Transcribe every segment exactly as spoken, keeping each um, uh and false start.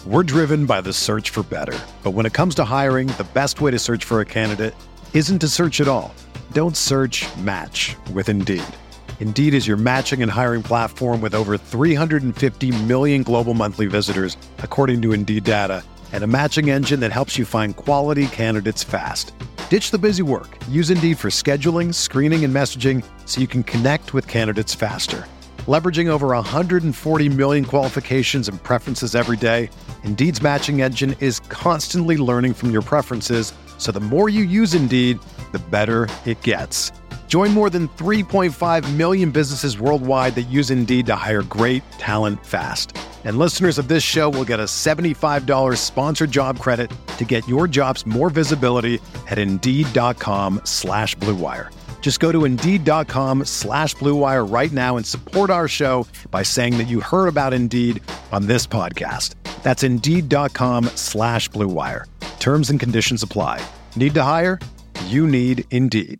We're driven by the search for better. But when it comes to hiring, the best way to search for a candidate isn't to search at all. Don't search, match with Indeed. Indeed is your matching and hiring platform with over three hundred fifty million global monthly visitors, according to Indeed data, and a matching engine that helps you find quality candidates fast. Ditch the busy work. Use Indeed for scheduling, screening, and messaging so you can connect with candidates faster. Leveraging over one hundred forty million qualifications and preferences every day, Indeed's matching engine is constantly learning from your preferences, so the more you use Indeed, the better it gets. Join more than three point five million businesses worldwide that use Indeed to hire great talent fast. And listeners of this show will get a seventy-five dollars sponsored job credit to get your jobs more visibility at Indeed.com slash Blue Wire. Just go to Indeed.com slash Blue Wire right now and support our show by saying that you heard about Indeed on this podcast. That's Indeed.com slash Blue Wire. Terms and conditions apply. Need to hire? You need Indeed.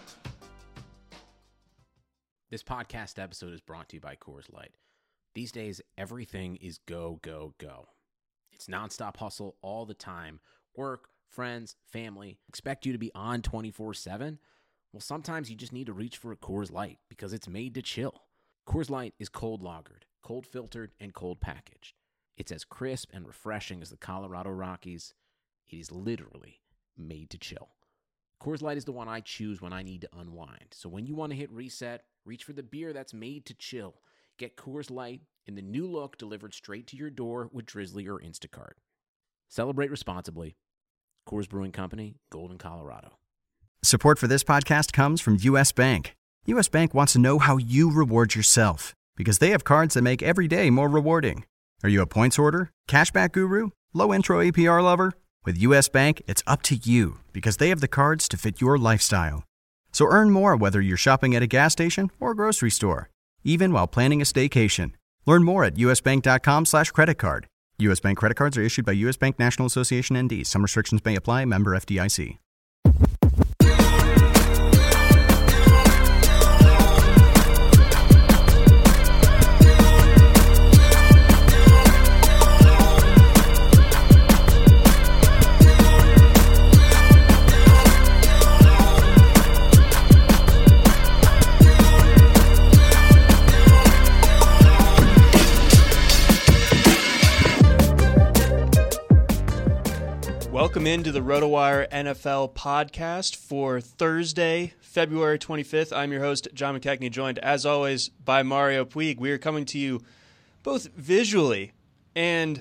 This podcast episode is brought to you by Coors Light. These days, everything is go, go, go. It's nonstop hustle all the time. Work, friends, family, expect you to be on twenty-four seven. Well, sometimes you just need to reach for a Coors Light because it's made to chill. Coors Light is cold lagered, cold filtered, and cold packaged. It's as crisp and refreshing as the Colorado Rockies. It is literally made to chill. Coors Light is the one I choose when I need to unwind. So when you want to hit reset, reach for the beer that's made to chill. Get Coors Light in the new look delivered straight to your door with Drizzly or Instacart. Celebrate responsibly. Coors Brewing Company, Golden, Colorado. Support for this podcast comes from U S. Bank. U S. Bank wants to know how you reward yourself because they have cards that make every day more rewarding. Are you a points hoarder, cashback guru, low intro A P R lover? With U S. Bank, it's up to you because they have the cards to fit your lifestyle. So earn more whether you're shopping at a gas station or grocery store, even while planning a staycation. Learn more at usbank.com slash credit card. U S. Bank credit cards are issued by U S. Bank National Association N D. Some restrictions may apply. Member F D I C. Welcome into the RotoWire N F L podcast for Thursday, February twenty-fifth. I'm your host, John McKechnie, joined as always by Mario Puig. We are coming to you both visually and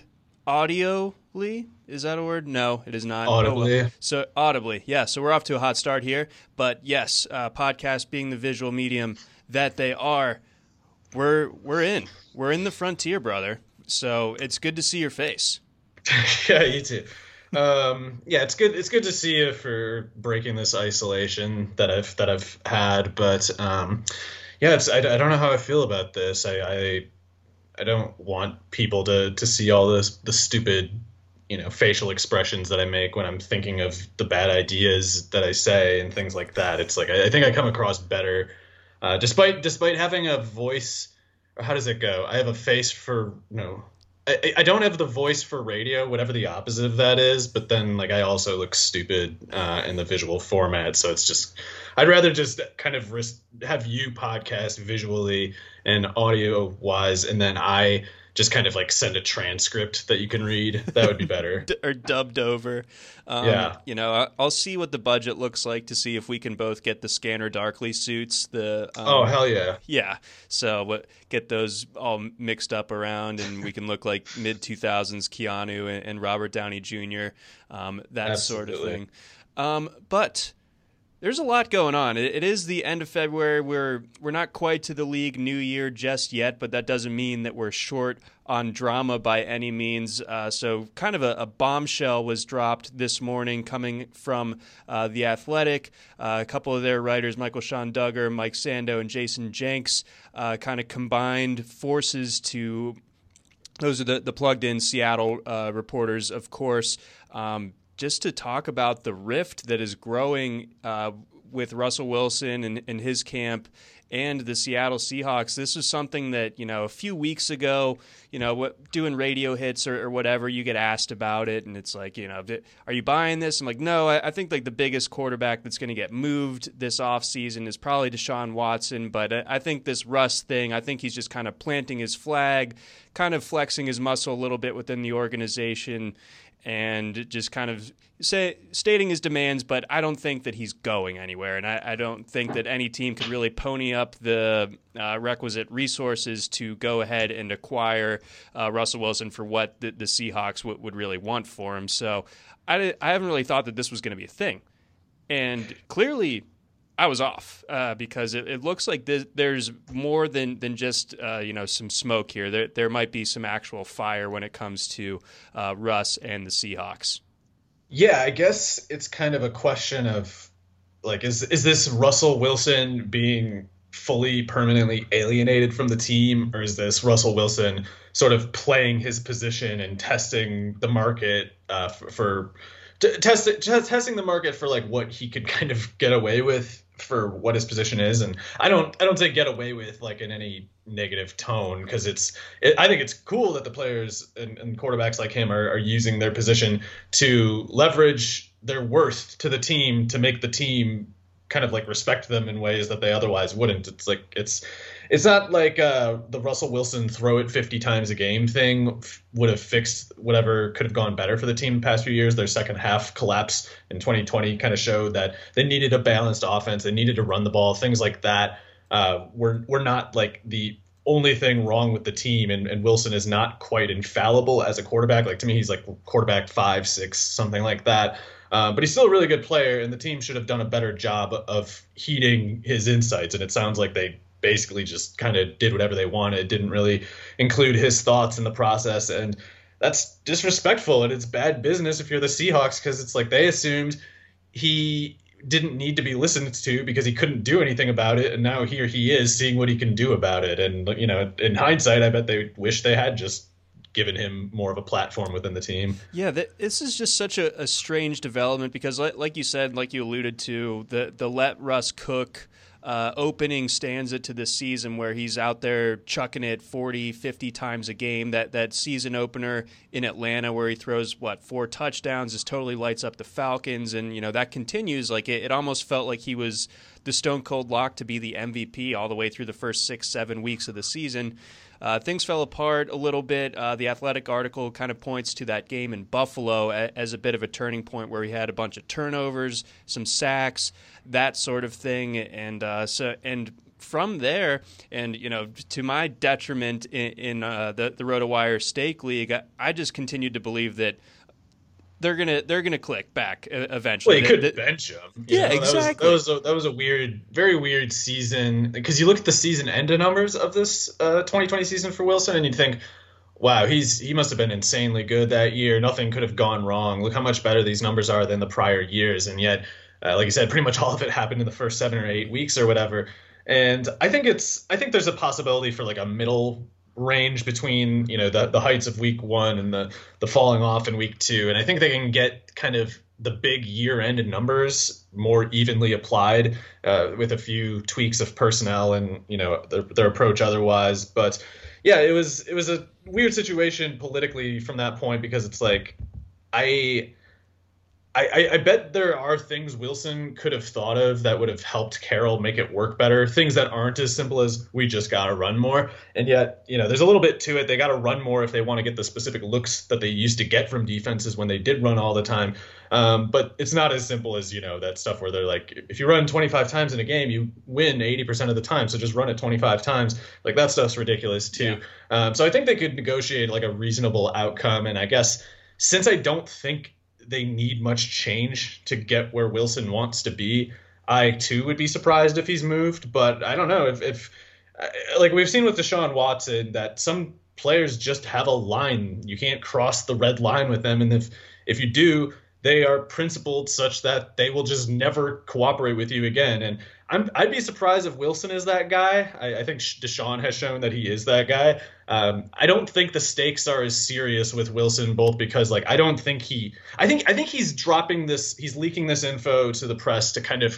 audibly. Is that a word? No, it is not. Audibly. Oh, well. So audibly, yeah. So we're off to a hot start here. But yes, uh, podcast being the visual medium that they are, we're we're in. We're in the frontier, brother. So it's good to see your face. Yeah, you too. Um, yeah, it's good. It's good to see you for breaking this isolation that I've that I've had. But um, yeah, it's I, I don't know how I feel about this. I, I I don't want people to to see all this the stupid, you know, facial expressions that I make when I'm thinking of the bad ideas that I say and things like that. It's like I, I think I come across better, uh, despite despite having a voice. Or how does it go? I have a face for you know. I, I don't have the voice for radio, whatever the opposite of that is, but then like I also look stupid uh, in the visual format. So it's just, I'd rather just kind of risk, have you podcast visually and audio wise, and then I just kind of like send a transcript that you can read. That would be better. Or dubbed over. Um, yeah. You know, I'll see what the budget looks like to see if we can both get the Scanner Darkly suits. The um, Oh, hell yeah. Yeah. So what, get those all mixed up around and we can look like mid two thousands Keanu and, and Robert Downey Junior Um, that Absolutely. sort of thing. Um, but there's a lot going on. It, it is the end of February. We're we're not quite to the league new year just yet, but that doesn't mean that we're short on drama by any means. Uh, so kind of a, a bombshell was dropped this morning coming from uh, The Athletic. Uh, a couple of their writers, Michael Sean Duggar, Mike Sando, and Jason Jenks, uh, kind of combined forces to – those are the, the plugged-in Seattle uh, reporters, of course, um, just to talk about the rift that is growing uh, with Russell Wilson and, and his camp and the Seattle Seahawks. This is something that, you know, a few weeks ago, you know, what, doing radio hits or, or whatever, you get asked about it, and it's like, you know, are you buying this? I'm like, no, I, I think like the biggest quarterback that's going to get moved this offseason is probably Deshaun Watson, but I, I think this Russ thing, I think he's just kind of planting his flag, kind of flexing his muscle a little bit within the organization, and just kind of say, stating his demands, but I don't think that he's going anywhere, and I, I don't think that any team could really pony up the uh, requisite resources to go ahead and acquire uh, Russell Wilson for what the, the Seahawks w- would really want for him. So I, I haven't really thought that this was going to be a thing. And clearly I was off uh, because it, it looks like this, there's more than than just uh, you know some smoke here. There there might be some actual fire when it comes to uh, Russ and the Seahawks. Yeah, I guess it's kind of a question of like, is is this Russell Wilson being fully permanently alienated from the team, or is this Russell Wilson sort of playing his position and testing the market uh, for, for t- test, t- testing the market for like what he could kind of get away with for what his position is? And I don't I don't say get away with like in any negative tone, because it's it, I think it's cool that the players and, and quarterbacks like him are, are using their position to leverage their worth to the team to make the team kind of like respect them in ways that they otherwise wouldn't. It's like it's it's not like uh, the Russell Wilson throw it fifty times a game thing would have fixed whatever could have gone better for the team in the past few years. Their second half collapse in twenty twenty kind of showed that they needed a balanced offense. They needed to run the ball, things like that. Uh, we're, we're not like the only thing wrong with the team. And, and Wilson is not quite infallible as a quarterback. Like to me, he's like quarterback five, six, something like that. Uh, but he's still a really good player, and the team should have done a better job of heeding his insights. And it sounds like they basically just kind of did whatever they wanted, didn't really include his thoughts in the process. And that's disrespectful, and it's bad business if you're the Seahawks, because it's like they assumed he didn't need to be listened to because he couldn't do anything about it. And now here he is seeing what he can do about it. And, you know, in hindsight, I bet they wish they had just given him more of a platform within the team. Yeah, this is just such a, a strange development because, like you said, like you alluded to, the, the let Russ cook uh, opening stanza to this season where he's out there chucking it forty, fifty times a game. That that season opener in Atlanta where he throws, what, four touchdowns, just totally lights up the Falcons. And, you know, that continues. Like it, it almost felt like he was the stone cold lock to be the M V P all the way through the first six, seven weeks of the season. Uh, things fell apart a little bit. Uh, the Athletic article kind of points to that game in Buffalo a, as a bit of a turning point where he had a bunch of turnovers, some sacks, that sort of thing. And uh, so, and from there, and you know, to my detriment in, in uh, the the RotoWire Stake League, I, I just continued to believe that they're gonna they're gonna click back eventually. Well, you the, could the, bench him. Yeah, know? exactly. That was, that was a, that was a weird, very weird season, because you look at the season end numbers of this uh, twenty twenty season for Wilson, and you'd think, wow, he's he must have been insanely good that year. Nothing could have gone wrong. Look how much better these numbers are than the prior years, and yet, uh, like I said, pretty much all of it happened in the first seven or eight weeks or whatever. And I think it's I think there's a possibility for like a middle range between, you know, the, the heights of week one and the, the falling off in week two. And I think they can get kind of the big year end numbers more evenly applied uh, with a few tweaks of personnel and, you know, their, their approach otherwise. But yeah, it was it was a weird situation politically from that point, because it's like I I, I bet there are things Wilson could have thought of that would have helped Carroll make it work better. Things that aren't as simple as we just got to run more. And yet, you know, there's a little bit to it. They got to run more if they want to get the specific looks that they used to get from defenses when they did run all the time. Um, but it's not as simple as, you know, that stuff where they're like, if you run twenty-five times in a game, you win eighty percent of the time. So just run it twenty-five times. Like that stuff's ridiculous too. Yeah. Um, so I think they could negotiate like a reasonable outcome. And I guess since I don't think they need much change to get where Wilson wants to be, I too would be surprised if he's moved. But I don't know if, if like we've seen with Deshaun Watson, that some players just have a line. You can't cross the red line with them. And if, if you do, they are principled such that they will just never cooperate with you again. And I'm, I'd be surprised if Wilson is that guy. I, I think Deshaun has shown that he is that guy. Um, I don't think the stakes are as serious with Wilson, both because, like, I don't think he – I think I think he's dropping this – he's leaking this info to the press to kind of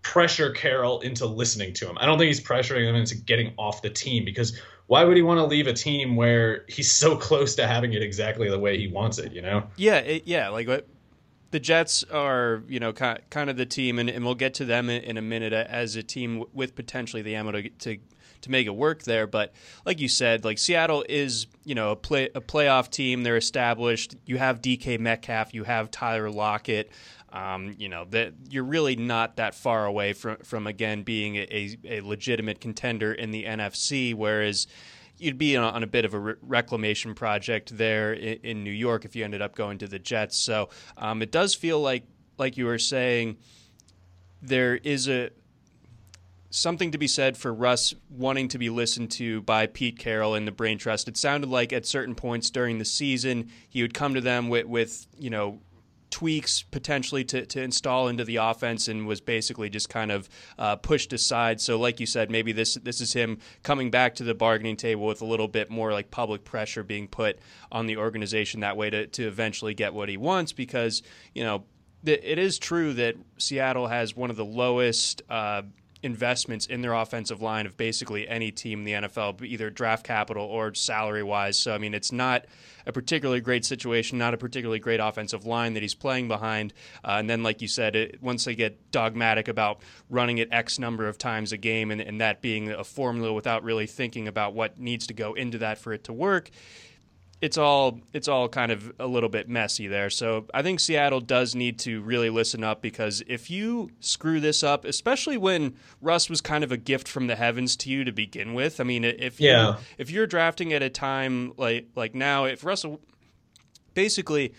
pressure Carroll into listening to him. I don't think he's pressuring him into getting off the team, because why would he want to leave a team where he's so close to having it exactly the way he wants it, you know? Yeah, it, yeah, like what the Jets are, you know, kind kind of the team, and, and we'll get to them in, in a minute as a team with potentially the ammo to, to to make it work there. But like you said, like Seattle is, you know, a play a playoff team. They're established. You have D K Metcalf. You have Tyler Lockett. Um, you know, that you're really not that far away from, from again, being a, a legitimate contender in the N F C, whereas you'd be on, on a bit of a re- reclamation project there in, in New York if you ended up going to the Jets. So um, it does feel like, like you were saying, there is a something to be said for Russ wanting to be listened to by Pete Carroll and the Brain Trust. It sounded like at certain points during the season, he would come to them with, with you know, tweaks potentially to, to install into the offense, and was basically just kind of uh, pushed aside. So like you said, maybe this this is him coming back to the bargaining table with a little bit more like public pressure being put on the organization that way to, to eventually get what he wants, because, you know, th- it is true that Seattle has one of the lowest uh, investments in their offensive line of basically any team in the N F L, either draft capital or salary-wise. So, I mean, it's not a particularly great situation, not a particularly great offensive line that he's playing behind. Uh, and then, like you said, it, once they get dogmatic about running it X number of times a game, and, and that being a formula without really thinking about what needs to go into that for it to work, it's all it's all kind of a little bit messy there. So I think Seattle does need to really listen up, because if you screw this up, especially when Russ was kind of a gift from the heavens to you to begin with. I mean, if you yeah. if you're drafting at a time like like now, if Russell basically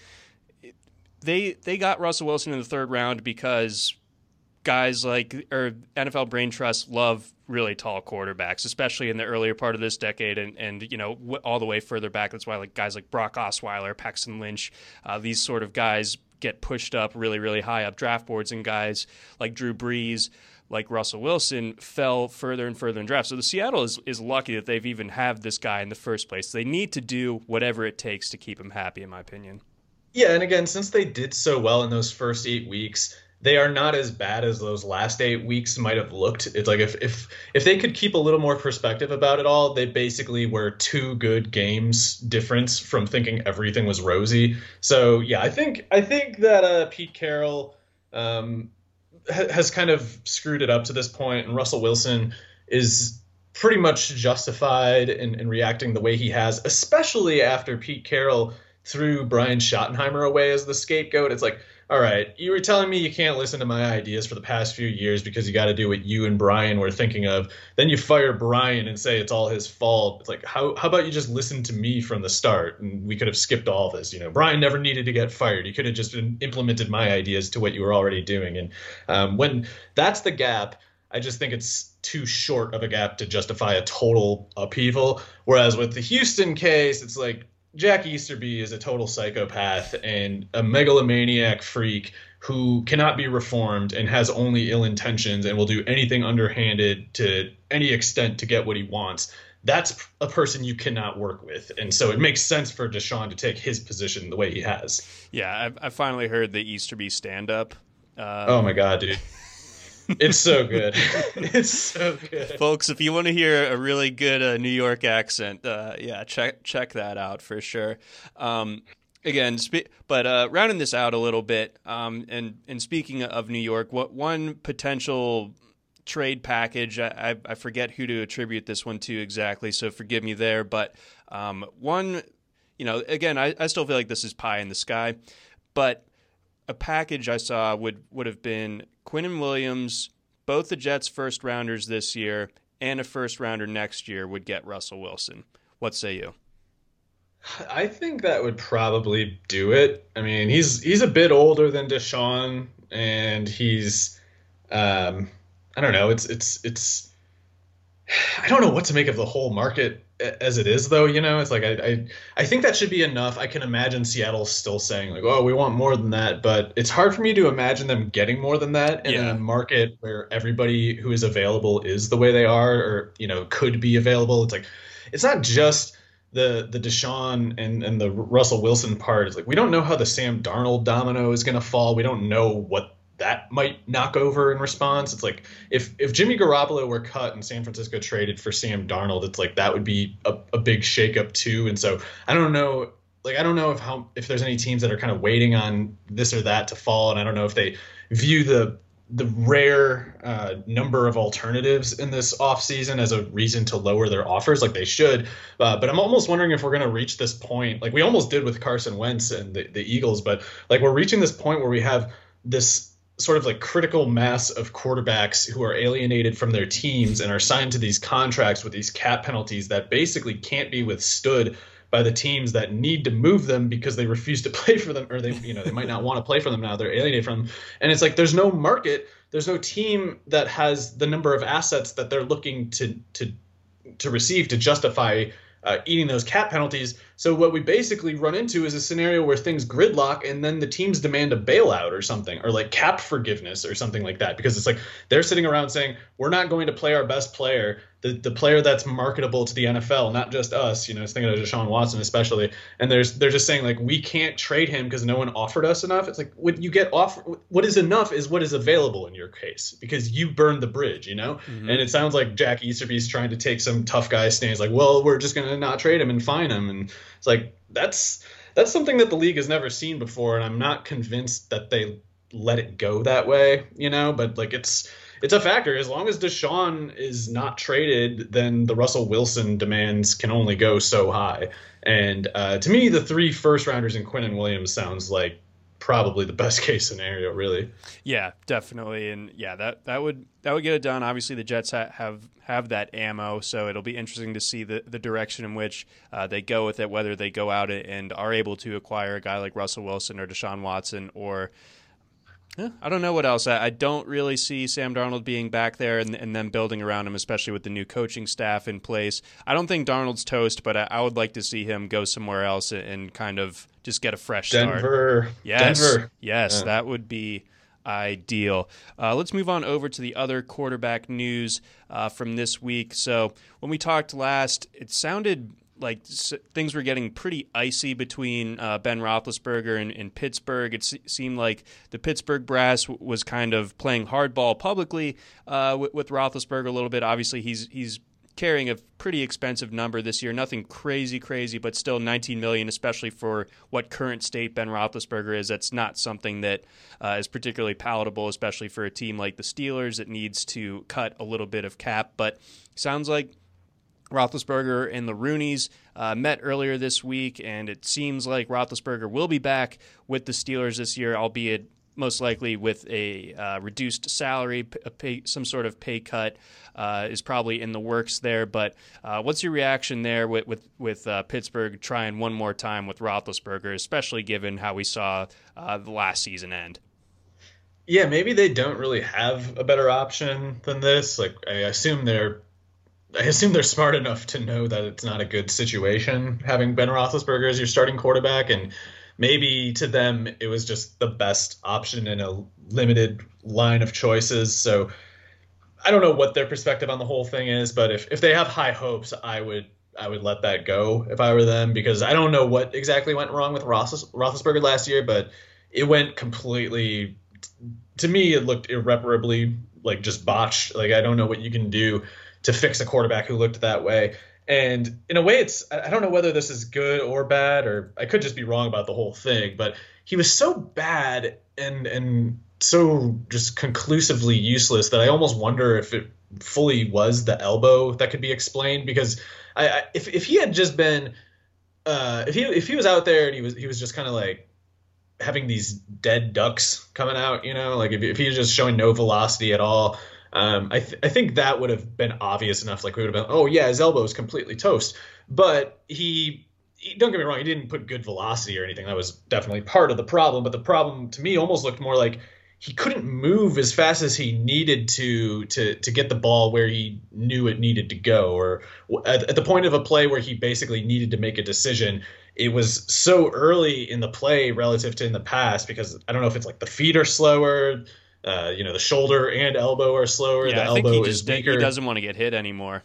they they got Russell Wilson in the third round because guys like or N F L Brain Trust love really tall quarterbacks, especially in the earlier part of this decade, and, and you know, all the way further back. That's why like guys like Brock Osweiler, Paxton Lynch, uh, these sort of guys get pushed up really, really high up draft boards, and guys like Drew Brees, like Russell Wilson, fell further and further in drafts. So the Seattle is, is lucky that they've even have this guy in the first place. They need to do whatever it takes to keep him happy, in my opinion. Yeah, and again, since they did so well in those first eight weeks, they are not as bad as those last eight weeks might have looked. It's like if if if they could keep a little more perspective about it all, they basically were two good games difference from thinking everything was rosy. So yeah, I think I think that uh, Pete Carroll um, ha- has kind of screwed it up to this point, and Russell Wilson is pretty much justified in, in reacting the way he has, especially after Pete Carroll threw Brian Schottenheimer away as the scapegoat. It's like, all right, you were telling me you can't listen to my ideas for the past few years because you got to do what you and Brian were thinking of. Then you fire Brian and say it's all his fault. It's like, how how about you just listen to me from the start, and we could have skipped all this. You know, Brian never needed to get fired. He could have just been, implemented my ideas to what you were already doing. And um, when that's the gap, I just think it's too short of a gap to justify a total upheaval. Whereas with the Houston case, it's like, Jack Easterby is a total psychopath and a megalomaniac freak who cannot be reformed and has only ill intentions and will do anything underhanded to any extent to get what he wants. That's a person you cannot work with. And so it makes sense for Deshaun to take his position the way he has. Yeah, I, I finally heard the Easterby stand-up. Uh, oh, my God, dude. It's so good. It's so good. Folks, if you want to hear a really good uh, New York accent, uh, yeah, check check that out for sure. Um, again, spe- but uh, rounding this out a little bit, um, and, and speaking of New York, what one potential trade package, I, I forget who to attribute this one to exactly, so forgive me there, but um, one, you know, again, I, I still feel like this is pie in the sky, but a package I saw would, would have been Quinnen Williams, both the Jets' first rounders this year, and a first rounder next year would get Russell Wilson. What say you? I think that would probably do it. I mean, he's he's a bit older than Deshaun, and he's, um, I don't know. It's it's it's. I don't know what to make of the whole market as it is, though. You know, it's like I, I I think that should be enough. I can imagine Seattle still saying like, "Oh, we want more than that," but it's hard for me to imagine them getting more than that in yeah. a market where everybody who is available is the way they are, or you know, could be available. It's like it's not just the the Deshaun and and the Russell Wilson part. It's like we don't know how the Sam Darnold domino is going to fall. We don't know what that might knock over in response. It's like if if Jimmy Garoppolo were cut and San Francisco traded for Sam Darnold, it's like that would be a, a big shakeup too. And so I don't know, like I don't know if how if there's any teams that are kind of waiting on this or that to fall, and I don't know if they view the the rare uh, number of alternatives in this offseason as a reason to lower their offers like they should. Uh, but I'm almost wondering if we're going to reach this point, like we almost did with Carson Wentz and the, the Eagles, but like we're reaching this point where we have this sort of like critical mass of quarterbacks who are alienated from their teams and are signed to these contracts with these cap penalties that basically can't be withstood by the teams that need to move them because they refuse to play for them, or they, you know, they might not want to play for them now. They're alienated from them. And it's like, there's no market. There's no team that has the number of assets that they're looking to, to, to receive to justify uh, eating those cap penalties. So what we basically run into is a scenario where things gridlock and then the teams demand a bailout or something, or like cap forgiveness or something like that, because it's like they're sitting around saying, we're not going to play our best player, the the player that's marketable to the N F L, not just us, you know, I was thinking of Deshaun Watson especially. And there's they're just saying like, we can't trade him because no one offered us enough. It's like, what you get off, what is enough is what is available in your case, because you burned the bridge, you know? Mm-hmm. And it sounds like Jack Easterby's trying to take some tough guy stance, like, well, we're just going to not trade him and fine him. And it's like, that's that's something that the league has never seen before, and I'm not convinced that they let it go that way, you know. But like, it's it's a factor. As long as Deshaun is not traded, then the Russell Wilson demands can only go so high. And uh, to me, the three first rounders in Quinnen Williams sounds like probably the best case scenario, really. Yeah, definitely. And yeah, that, that would that would get it done. Obviously, the Jets ha- have have that ammo, so it'll be interesting to see the, the direction in which uh, they go with it, whether they go out and are able to acquire a guy like Russell Wilson or Deshaun Watson, or eh, I don't know what else. I, I don't really see Sam Darnold being back there and, and then building around him, especially with the new coaching staff in place. I don't think Darnold's toast, but I, I would like to see him go somewhere else and, and kind of just get a fresh Denver. start. Denver. Yes. Denver. Yes, yeah. That would be ideal. Uh, let's move on over to the other quarterback news uh, from this week. So when we talked last, it sounded like things were getting pretty icy between uh, Ben Roethlisberger and, and Pittsburgh. It se- seemed like the Pittsburgh brass w- was kind of playing hardball publicly uh, with, with Roethlisberger a little bit. Obviously, he's he's carrying a pretty expensive number this year. Nothing crazy, crazy, but still nineteen million dollars, especially for what current state Ben Roethlisberger is. That's not something that uh, is particularly palatable, especially for a team like the Steelers that needs to cut a little bit of cap. But sounds like Roethlisberger and the Rooneys uh, met earlier this week, and it seems like Roethlisberger will be back with the Steelers this year, albeit most likely with a uh, reduced salary, a pay, some sort of pay cut uh, is probably in the works there. But uh, what's your reaction there with with, with uh, Pittsburgh trying one more time with Roethlisberger, especially given how we saw uh, the last season end? Yeah, maybe they don't really have a better option than this. Like, I assume they're I assume they're smart enough to know that it's not a good situation having Ben Roethlisberger as your starting quarterback, and maybe to them it was just the best option in a limited line of choices. So I don't know what their perspective on the whole thing is, but if, if they have high hopes, I would I would let that go if I were them, because I don't know what exactly went wrong with Roethlis, Roethlisberger last year, but it went completely, to me, it looked irreparably like just botched. Like, I don't know what you can do to fix a quarterback who looked that way. And in a way, it's, I don't know whether this is good or bad, or I could just be wrong about the whole thing, but he was so bad and and so just conclusively useless that I almost wonder if it fully was the elbow that could be explained. Because I, I if if he had just been uh, if he if he was out there and he was he was just kind of like having these dead ducks coming out, you know, like if if he was just showing no velocity at all. Um, I, th- I think that would have been obvious enough. Like, we would have been, oh yeah, his elbow is completely toast. But he, he, don't get me wrong, he didn't put good velocity or anything. That was definitely part of the problem. But the problem to me almost looked more like he couldn't move as fast as he needed to to to get the ball where he knew it needed to go, or at, at the point of a play where he basically needed to make a decision. It was so early in the play relative to in the past, because I don't know if it's like the feet are slower. Uh, you know, the shoulder and elbow are slower. Yeah, the I elbow think he is just weaker. He doesn't want to get hit anymore.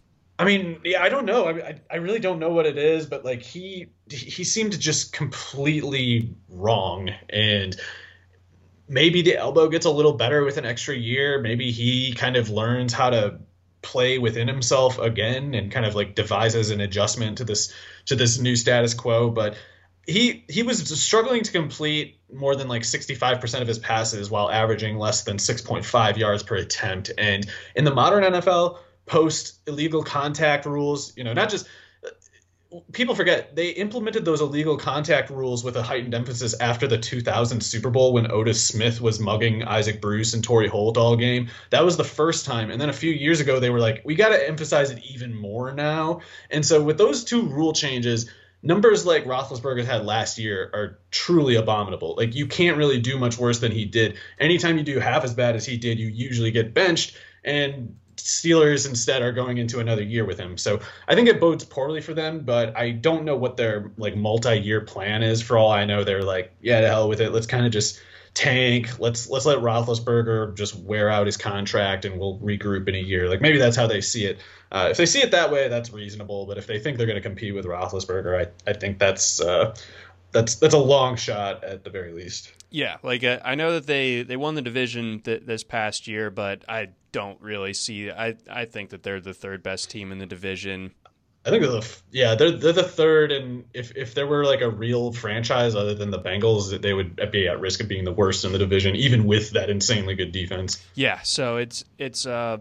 I mean, yeah, I don't know. I, I I really don't know what it is, but like he he seemed just completely wrong. And maybe the elbow gets a little better with an extra year. Maybe he kind of learns how to play within himself again and kind of like devises an adjustment to this to this new status quo. But he he was struggling to complete more than like sixty-five percent of his passes while averaging less than six point five yards per attempt. And in the modern N F L, post illegal contact rules, you know, not just people forget they implemented those illegal contact rules with a heightened emphasis after the two thousand Super Bowl when Otis Smith was mugging Isaac Bruce and Torrey Holt all game. That was the first time. And then a few years ago, they were like, we got to emphasize it even more now. And so with those two rule changes, numbers like Roethlisberger had last year are truly abominable. Like, you can't really do much worse than he did. Anytime you do half as bad as he did, you usually get benched. And Steelers instead are going into another year with him. So I think it bodes poorly for them, but I don't know what their like multi-year plan is. For all I know, they're like, yeah, to hell with it. Let's kind of just tank. Let's let's let Roethlisberger just wear out his contract and we'll regroup in a year. Like, maybe that's how they see it. Uh, if they see it that way, that's reasonable. But if they think they're going to compete with Roethlisberger, I I think that's uh, that's that's a long shot at the very least. Yeah, like uh, I know that they, they won the division th- this past year, but I don't really see. I I think that they're the third best team in the division. I think they're the yeah they're they're the third, and if if there were like a real franchise other than the Bengals, they would be at risk of being the worst in the division, even with that insanely good defense. Yeah, so it's it's uh,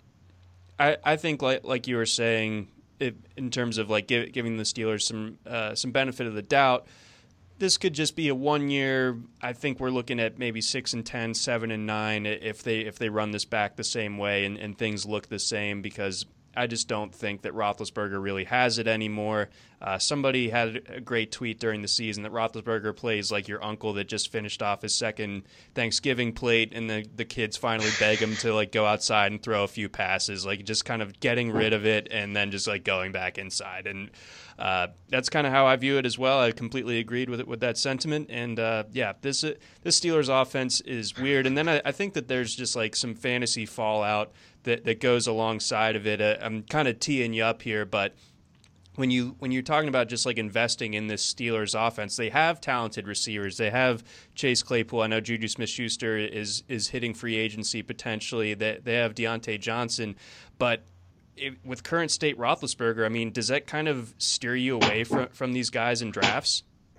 I I think like like you were saying, it, in terms of like give, giving the Steelers some uh, some benefit of the doubt. This could just be a one year. I think we're looking at maybe six and ten, seven and nine if they if they run this back the same way and, and things look the same, because I just don't think that Roethlisberger really has it anymore. Uh, somebody had a great tweet during the season that Roethlisberger plays like your uncle that just finished off his second Thanksgiving plate, and the, the kids finally beg him to like go outside and throw a few passes, like just kind of getting rid of it and then just like going back inside. And uh, that's kind of how I view it as well. I completely agreed with it with that sentiment. And uh, yeah, this uh, this Steelers offense is weird. And then I, I think that there's just like some fantasy fallout that, that goes alongside of it. Uh, I'm kind of teeing you up here, but when you when you're talking about just like investing in this Steelers offense, they have talented receivers. They have Chase Claypool. I know Juju Smith-Schuster is is hitting free agency potentially. They they have Deontay Johnson, but it, with current state Roethlisberger, I mean, does that kind of steer you away from from these guys in drafts?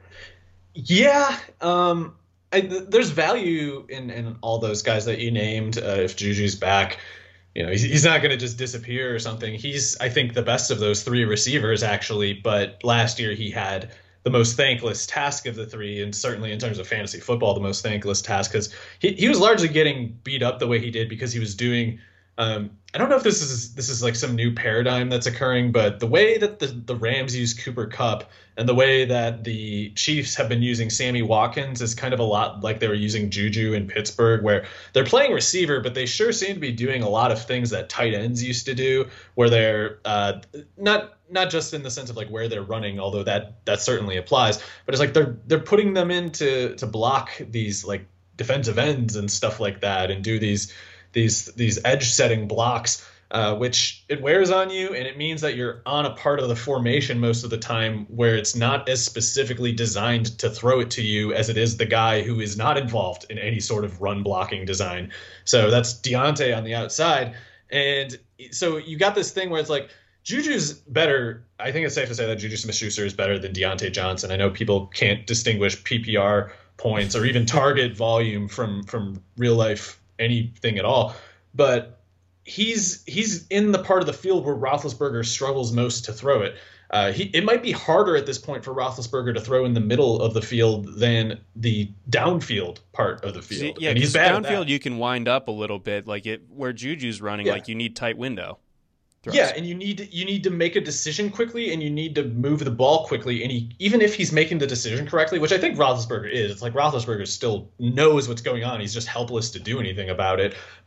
Yeah, um, I, there's value in in all those guys that you named. Uh, if Juju's back, you know, he's, he's not going to just disappear or something. He's, I think, the best of those three receivers, actually. But last year he had the most thankless task of the three, and certainly in terms of fantasy football, the most thankless task, because he, he was largely getting beat up the way he did because he was doing um, – I don't know if this is this is like some new paradigm that's occurring, but the way that the, the Rams use Cooper Kupp and the way that the Chiefs have been using Sammy Watkins is kind of a lot like they were using Juju in Pittsburgh, where they're playing receiver, but they sure seem to be doing a lot of things that tight ends used to do, where they're uh, not not just in the sense of like where they're running, although that that certainly applies, but it's like they're they're putting them in to, to block these like defensive ends and stuff like that, and do these these these edge setting blocks, uh, which it wears on you, and it means that you're on a part of the formation most of the time where it's not as specifically designed to throw it to you as it is the guy who is not involved in any sort of run blocking design. So that's Deontay on the outside. And so you got this thing where it's like Juju's better. I think it's safe to say that Juju Smith-Schuster is better than Deontay Johnson. I know people can't distinguish P P R points or even target volume from from real life anything at all, but he's he's in the part of the field where Roethlisberger struggles most to throw it. Uh, he, it might be harder at this point for Roethlisberger to throw in the middle of the field than the downfield part of the field. Yeah, because downfield you can wind up a little bit, like it where Juju's running, yeah. Like you need tight window. Throws. Yeah, and you need you need to make a decision quickly, and you need to move the ball quickly. And he, even if he's making the decision correctly, which I think Roethlisberger is, it's like Roethlisberger still knows what's going on. He's just helpless to do anything about it. But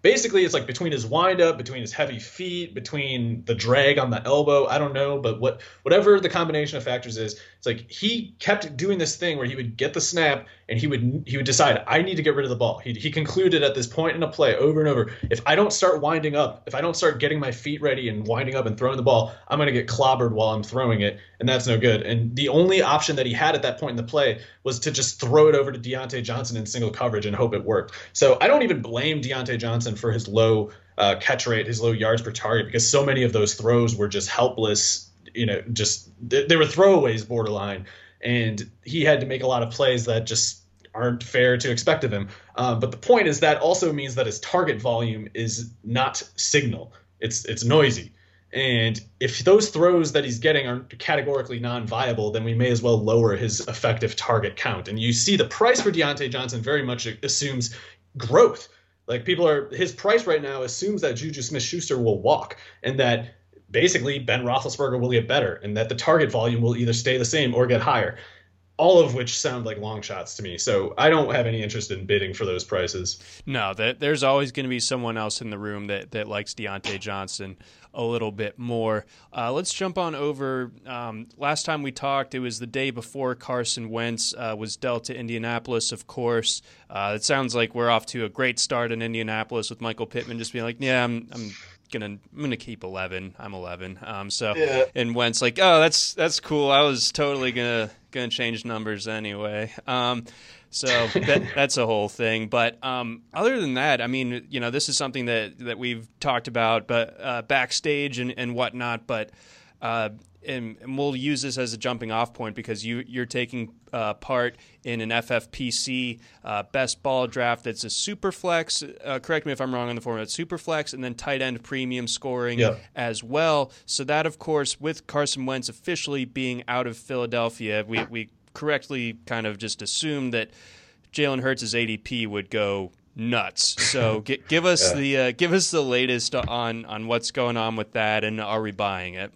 basically it's like between his windup, between his heavy feet, between the drag on the elbow, I don't know, but what whatever the combination of factors is, it's like he kept doing this thing where he would get the snap and he would he would decide, I need to get rid of the ball. He he concluded at this point in a play over and over, if I don't start winding up, if I don't start getting my feet ready and winding up and throwing the ball, I'm going to get clobbered while I'm throwing it, and that's no good. And the only option that he had at that point in the play was to just throw it over to Deontay Johnson in single coverage and hope it worked. So I don't even blame Deontay Johnson for his low uh, catch rate, his low yards per target, because so many of those throws were just helpless, you know, just they, they were throwaways borderline, and he had to make a lot of plays that just aren't fair to expect of him. Um, but the point is that also means that his target volume is not signal. It's it's noisy. And if those throws that he's getting are categorically non-viable, then we may as well lower his effective target count. And you see the price for Deontay Johnson very much assumes growth. Like people are, his price right now assumes that Juju Smith-Schuster will walk and that basically Ben Roethlisberger will get better and that the target volume will either stay the same or get higher. All of which sound like long shots to me. So I don't have any interest in bidding for those prices. No, that there's always going to be someone else in the room that, that likes Deontay Johnson a little bit more. Uh, let's jump on over. Um, last time we talked, it was the day before Carson Wentz uh, was dealt to Indianapolis, of course. Uh, it sounds like we're off to a great start in Indianapolis with Michael Pittman just being like, yeah, I'm, I'm gonna I'm gonna keep eleven. I'm eleven. Um, so yeah. And Wentz like, oh, that's that's cool. I was totally gonna gonna change numbers anyway. Um, so that, that's a whole thing. But um, other than that, I mean, you know, this is something that, that we've talked about, but uh, backstage and, and whatnot. But uh, and, and we'll use this as a jumping off point because you you're taking uh, part in an F F P C uh, best ball draft that's a super flex. Uh, correct me if I'm wrong on the format. Super flex and then tight end premium scoring yep. as well. So that, of course, with Carson Wentz officially being out of Philadelphia, we we correctly kind of just assumed that Jalen Hurts' A D P would go nuts. So g- give us yeah. the uh, give us the latest on on what's going on with that, and are we buying it?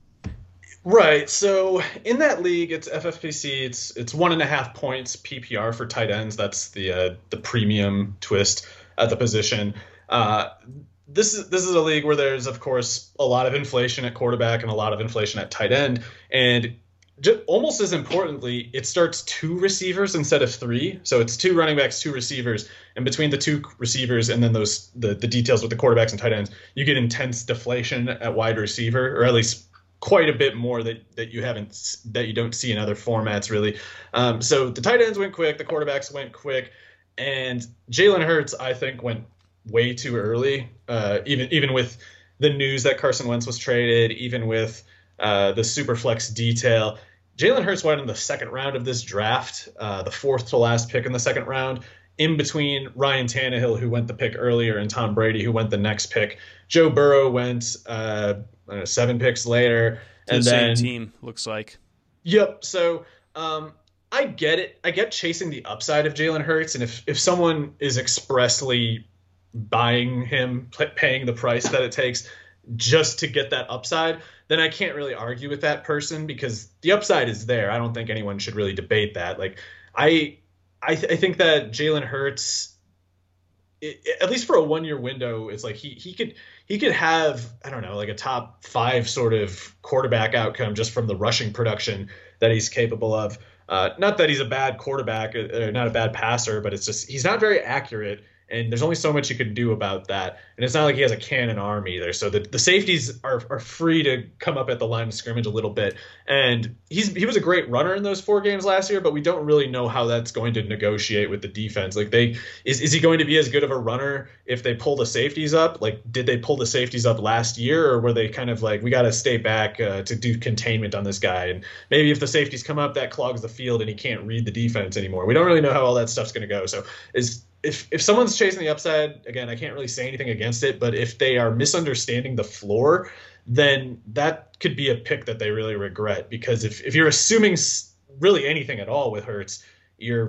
Right. So in that league, it's F F P C. It's it's one and a half points P P R for tight ends. That's the uh, the premium twist at the position. Uh, this is this is a league where there's of course a lot of inflation at quarterback and a lot of inflation at tight end, and just, almost as importantly, it starts two receivers instead of three. So it's two running backs, two receivers, and between the two receivers and then those the the details with the quarterbacks and tight ends, you get intense deflation at wide receiver, or at least quite a bit more that, that you haven't that you don't see in other formats really. Um, so the tight ends went quick, the quarterbacks went quick, and Jalen Hurts I think went way too early. Uh, even even with the news that Carson Wentz was traded, even with uh, the super flex detail, Jalen Hurts went in the second round of this draft, uh, the fourth to last pick in the second round, in between Ryan Tannehill, who went the pick earlier, and Tom Brady, who went the next pick. Joe Burrow went uh, I don't know, seven picks later. To and the then, same team, looks like. Yep. So um, I get it. I get chasing the upside of Jalen Hurts. And if, if someone is expressly buying him, paying the price that it takes just to get that upside, then I can't really argue with that person because the upside is there. I don't think anyone should really debate that. Like I, I, th- I think that Jalen Hurts, it, it, at least for a one-year window, it's like he he could he could have, I don't know, like a top five sort of quarterback outcome just from the rushing production that he's capable of. Uh, not that he's a bad quarterback, or not a bad passer, but it's just he's not very accurate. And there's only so much you can do about that. And it's not like he has a cannon arm either. So the, the safeties are, are free to come up at the line of scrimmage a little bit. And he's he was a great runner in those four games last year, but we don't really know how that's going to negotiate with the defense. Like they is is he going to be as good of a runner if they pull the safeties up? Like did they pull the safeties up last year, or were they kind of like, we got to stay back uh, to do containment on this guy? And maybe if the safeties come up, that clogs the field and he can't read the defense anymore. We don't really know how all that stuff's going to go. So is If if someone's chasing the upside, again, I can't really say anything against it, but if they are misunderstanding the floor, then that could be a pick that they really regret. Because if, if you're assuming really anything at all with Hurts, you're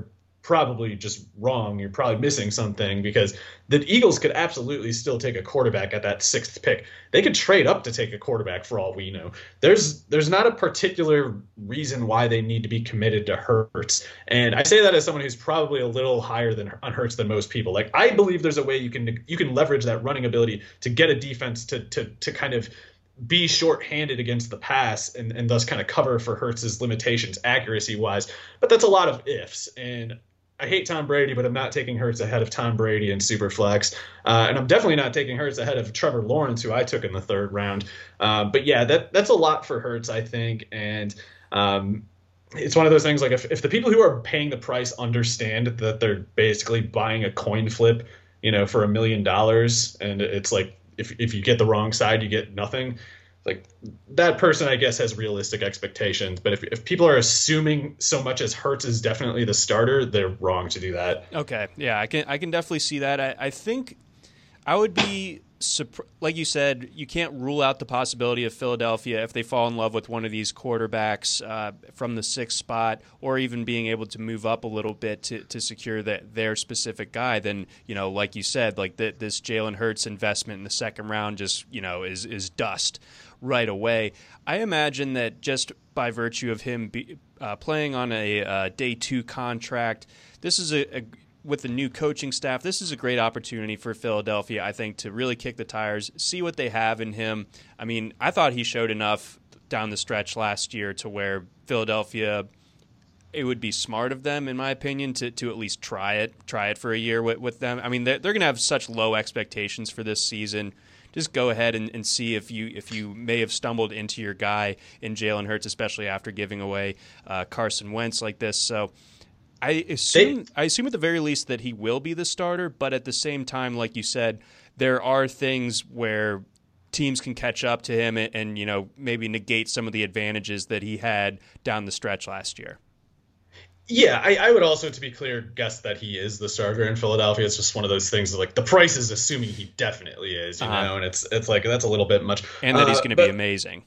probably just wrong. You're probably missing something, because the Eagles could absolutely still take a quarterback at that sixth pick. They could trade up to take a quarterback for all we know. There's there's not a particular reason why they need to be committed to Hurts. And I say that as someone who's probably a little higher than on Hurts than most people. Like, I believe there's a way you can you can leverage that running ability to get a defense to to to kind of be shorthanded against the pass, and, and thus kind of cover for Hurts's limitations accuracy wise. But that's a lot of ifs. And I hate Tom Brady, but I'm not taking Hurts ahead of Tom Brady in Superflex. Uh, and I'm definitely not taking Hurts ahead of Trevor Lawrence, who I took in the third round. Uh, but yeah, that that's a lot for Hurts, I think. And um, it's one of those things, like, if, if the people who are paying the price understand that they're basically buying a coin flip, you know, for a million dollars, and it's like, if if you get the wrong side, you get nothing. Like, that person, I guess, has realistic expectations. But if if people are assuming so much as Hurts is definitely the starter, they're wrong to do that. Okay, yeah, I can I can definitely see that. I, I think I would be, like you said, you can't rule out the possibility of Philadelphia, if they fall in love with one of these quarterbacks uh, from the sixth spot, or even being able to move up a little bit to, to secure that their specific guy, then, you know, like you said, like the, this Jalen Hurts investment in the second round just, you know, is is dust right away. I imagine that just by virtue of him be, uh, playing on a uh, day two contract, this is a, a with the new coaching staff, this is a great opportunity for Philadelphia, I think, to really kick the tires, see what they have in him. I mean, I thought he showed enough down the stretch last year to where Philadelphia, it would be smart of them, in my opinion, to, to at least try it, try it for a year with, with them. I mean, they're, they're going to have such low expectations for this season. Just go ahead and, and see if you if you may have stumbled into your guy in Jalen Hurts, especially after giving away uh, Carson Wentz like this. So I assume I assume at the very least that he will be the starter, but at the same time, like you said, there are things where teams can catch up to him and, and you know, maybe negate some of the advantages that he had down the stretch last year. Yeah, I, I would also, to be clear, guess that he is the starter in Philadelphia. It's just one of those things that, like, the price is assuming he definitely is, you uh-huh. know, and it's it's like, that's a little bit much. And that uh, he's going to be but, amazing.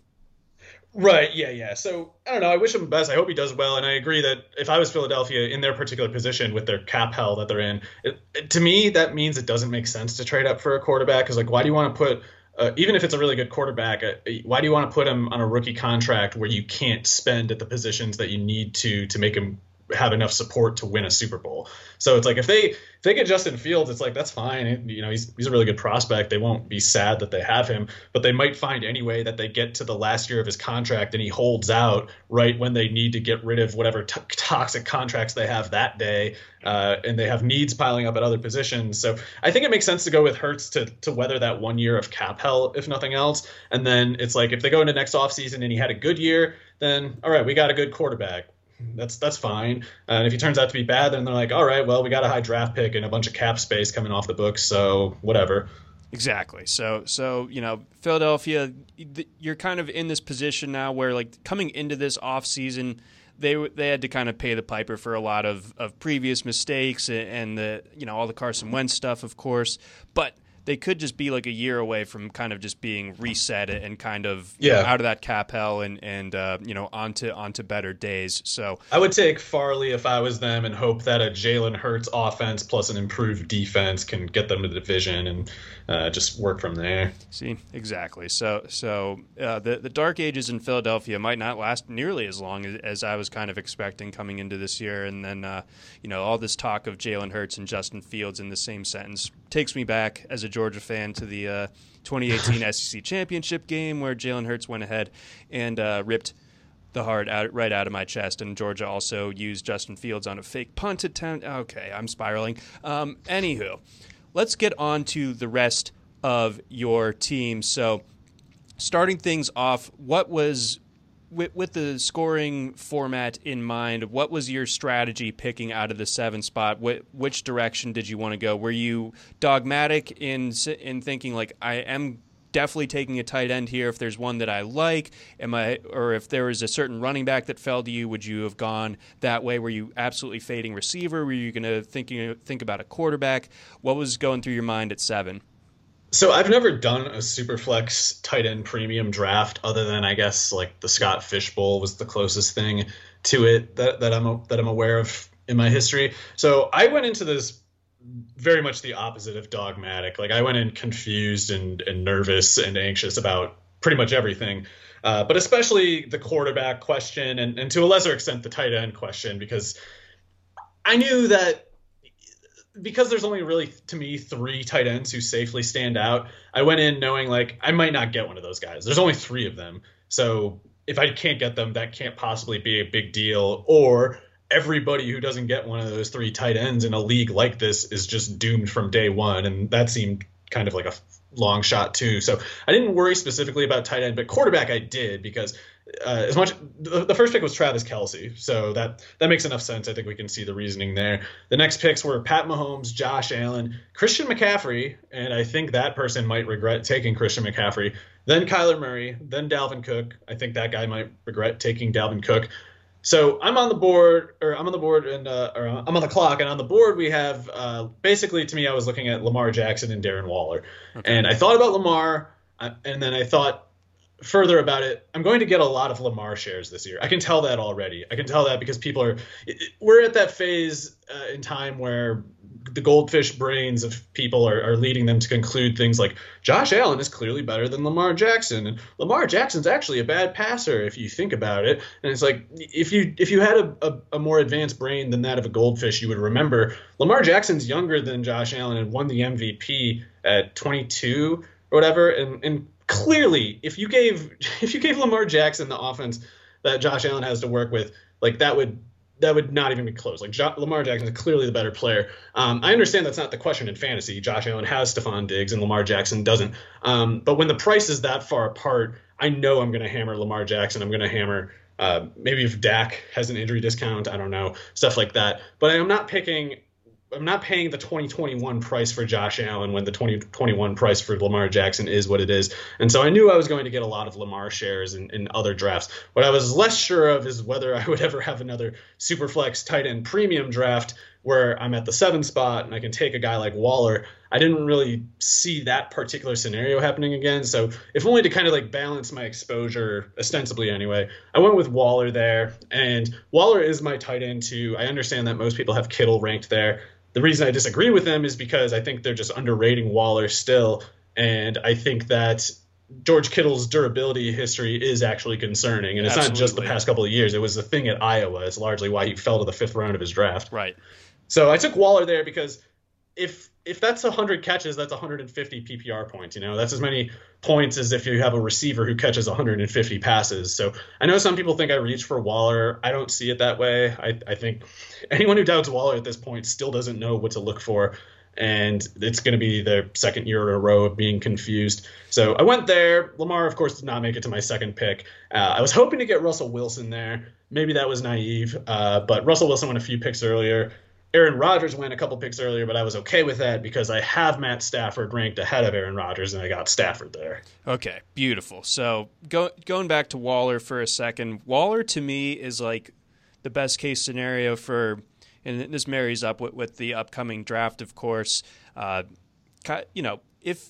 Right, yeah, yeah. So, I don't know, I wish him the best. I hope he does well, and I agree that if I was Philadelphia in their particular position with their cap hell that they're in, it, it, to me, that means it doesn't make sense to trade up for a quarterback, because, like, why do you want to put Uh, even if it's a really good quarterback, uh, why do you want to put him on a rookie contract where you can't spend at the positions that you need to to make him have enough support to win a Super Bowl? So it's like, if they if they get Justin Fields, it's like, that's fine. You know, he's he's a really good prospect. They won't be sad that they have him, but they might find any way that they get to the last year of his contract and he holds out right when they need to get rid of whatever t- toxic contracts they have that day, uh, and they have needs piling up at other positions. So I think it makes sense to go with Hurts to to weather that one year of cap hell, if nothing else. And then it's like, if they go into next offseason and he had a good year, then all right, we got a good quarterback. That's that's fine. Uh, and if he turns out to be bad, then they're like, all right, well, we got a high draft pick and a bunch of cap space coming off the books, so whatever. Exactly. So, so you know, Philadelphia, you're kind of in this position now where, like, coming into this offseason, they they had to kind of pay the piper for a lot of, of previous mistakes and the, you know, all the Carson Wentz stuff, of course. But they could just be like a year away from kind of just being reset and kind of yeah. you know, out of that cap hell and and uh, you know onto onto better days. So I would take Farley if I was them and hope that a Jalen Hurts offense plus an improved defense can get them to the division and uh, just work from there. See, exactly. So so uh, the the dark ages in Philadelphia might not last nearly as long as, as I was kind of expecting coming into this year. And then uh, you know all this talk of Jalen Hurts and Justin Fields in the same sentence takes me back as a Georgia fan to the uh, twenty eighteen S E C championship game where Jalen Hurts went ahead and uh, ripped the heart out right out of my chest, and Georgia also used Justin Fields on a fake punt attempt. Okay, I'm spiraling. Um, anywho, let's get on to the rest of your team. So, starting things off, what was With, with the scoring format in mind, what was your strategy picking out of the seven spot? Wh- which direction did you want to go? Were you dogmatic in in thinking, like, I am definitely taking a tight end here if there's one that I like? Am I, or if there was a certain running back that fell to you, would you have gone that way? Were you absolutely fading receiver? Were you going to think think about a quarterback? What was going through your mind at seven? So I've never done a Superflex tight end premium draft other than, I guess, like the Scott Fish Bowl was the closest thing to it that, that I'm that I'm aware of in my history. So I went into this very much the opposite of dogmatic. Like I went in confused and, and nervous and anxious about pretty much everything, uh, but especially the quarterback question and, and to a lesser extent the tight end question, because I knew that because there's only really, to me, three tight ends who safely stand out. I went in knowing like I might not get one of those guys. There's only three of them. So if I can't get them, that can't possibly be a big deal. Or everybody who doesn't get one of those three tight ends in a league like this is just doomed from day one. And that seemed kind of like a long shot too. So I didn't worry specifically about tight end, but quarterback I did, because uh, as much the, the first pick was Travis Kelce. So that, that makes enough sense. I think we can see the reasoning there. The next picks were Pat Mahomes, Josh Allen, Christian McCaffrey. And I think that person might regret taking Christian McCaffrey, then Kyler Murray, then Dalvin Cook. I think that guy might regret taking Dalvin Cook. So I'm on the board, or I'm on the board, and uh, or I'm on the clock, and on the board we have uh, basically, to me, I was looking at Lamar Jackson and Darren Waller, okay. And I thought about Lamar, and then I thought further about it. I'm going to get a lot of Lamar shares this year. I can tell that already. I can tell that because people are, we're at that phase uh, in time where the goldfish brains of people are, are leading them to conclude things like Josh Allen is clearly better than Lamar Jackson, and Lamar Jackson's actually a bad passer if you think about it. And it's like, if you if you had a, a, a more advanced brain than that of a goldfish, you would remember Lamar Jackson's younger than Josh Allen and won the M V P at twenty-two or whatever. And and clearly, if you gave if you gave Lamar Jackson the offense that Josh Allen has to work with, like that would that would not even be close. Like jo- Lamar Jackson is clearly the better player. Um, I understand that's not the question in fantasy. Josh Allen has Stephon Diggs and Lamar Jackson doesn't. Um, but when the price is that far apart, I know I'm going to hammer Lamar Jackson. I'm going to hammer uh, maybe if Dak has an injury discount, I don't know, stuff like that. But I'm not picking. I'm not paying the twenty twenty-one price for Josh Allen when the twenty twenty-one price for Lamar Jackson is what it is. And so I knew I was going to get a lot of Lamar shares in, in other drafts. What I was less sure of is whether I would ever have another Superflex tight end premium draft where I'm at the seven spot and I can take a guy like Waller. I didn't really see that particular scenario happening again. So if only to kind of like balance my exposure, ostensibly anyway, I went with Waller there. And Waller is my tight end too. I understand that most people have Kittle ranked there. The reason I disagree with them is because I think they're just underrating Waller still. And I think that George Kittle's durability history is actually concerning. And it's Absolutely. Not just the past couple of years. It was the thing at Iowa. It's largely why he fell to the fifth round of his draft. Right. So I took Waller there because if if that's one hundred catches, that's one hundred fifty P P R points. You know, that's as many points as if you have a receiver who catches one hundred fifty passes. So I know some people think I reach for Waller. I don't see it that way. I, I think anyone who doubts Waller at this point still doesn't know what to look for. And it's going to be their second year in a row of being confused. So I went there. Lamar, of course, did not make it to my second pick. Uh, I was hoping to get Russell Wilson there. Maybe that was naive. Uh, but Russell Wilson went a few picks earlier. Aaron Rodgers went a couple picks earlier, but I was okay with that because I have Matt Stafford ranked ahead of Aaron Rodgers, and I got Stafford there. Okay, beautiful. So go, going back to Waller for a second, Waller to me is like the best case scenario for, and this marries up with, with the upcoming draft, of course. Uh, you know, if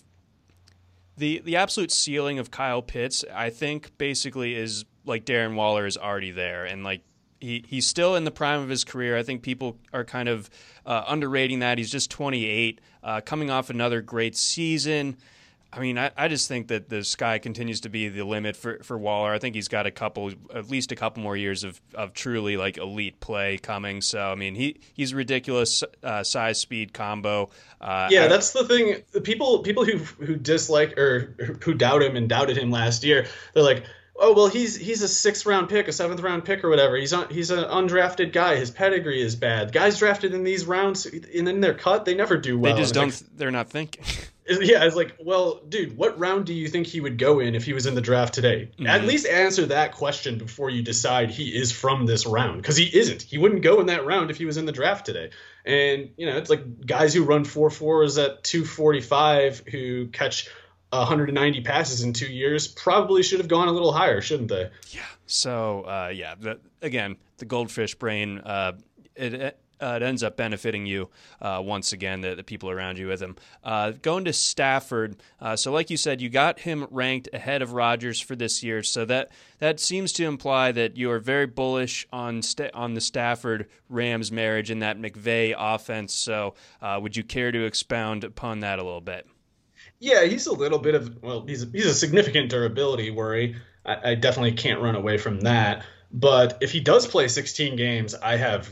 the the absolute ceiling of Kyle Pitts, I think basically is like Darren Waller is already there, and like. He he's still in the prime of his career. I think people are kind of uh, underrating that. He's just twenty-eight, uh, coming off another great season. I mean, I, I just think that the sky continues to be the limit for, for Waller. I think he's got a couple, at least a couple more years of, of truly like elite play coming. So, I mean, he he's a ridiculous uh, size speed combo. Uh, yeah, I, that's the thing. The people people who who dislike or who doubt him and doubted him last year, they're like, oh, well, he's he's a sixth round pick, a seventh round pick or whatever. He's on, he's an undrafted guy. His pedigree is bad. Guys drafted in these rounds and then they're cut. They never do well. They just don't. Like, they're not thinking. Yeah, it's like, well, dude, what round do you think he would go in if he was in the draft today? Mm-hmm. At least answer that question before you decide he is from this round, because he isn't. He wouldn't go in that round if he was in the draft today. And, you know, it's like guys who run four fours at two forty-five who catch one hundred ninety passes in two years probably should have gone a little higher, shouldn't they? Yeah. So, uh, yeah, the, again, the goldfish brain, uh, it, it uh, it ends up benefiting you uh, once again, the, the people around you with him. Uh, going to Stafford, uh, so like you said, you got him ranked ahead of Rodgers for this year, so that that seems to imply that you are very bullish on sta- on the Stafford-Rams marriage in that McVay offense, so uh, would you care to expound upon that a little bit? Yeah, he's a little bit of, well, he's a, he's a significant durability worry. I, I definitely can't run away from that. But if he does play sixteen games, I have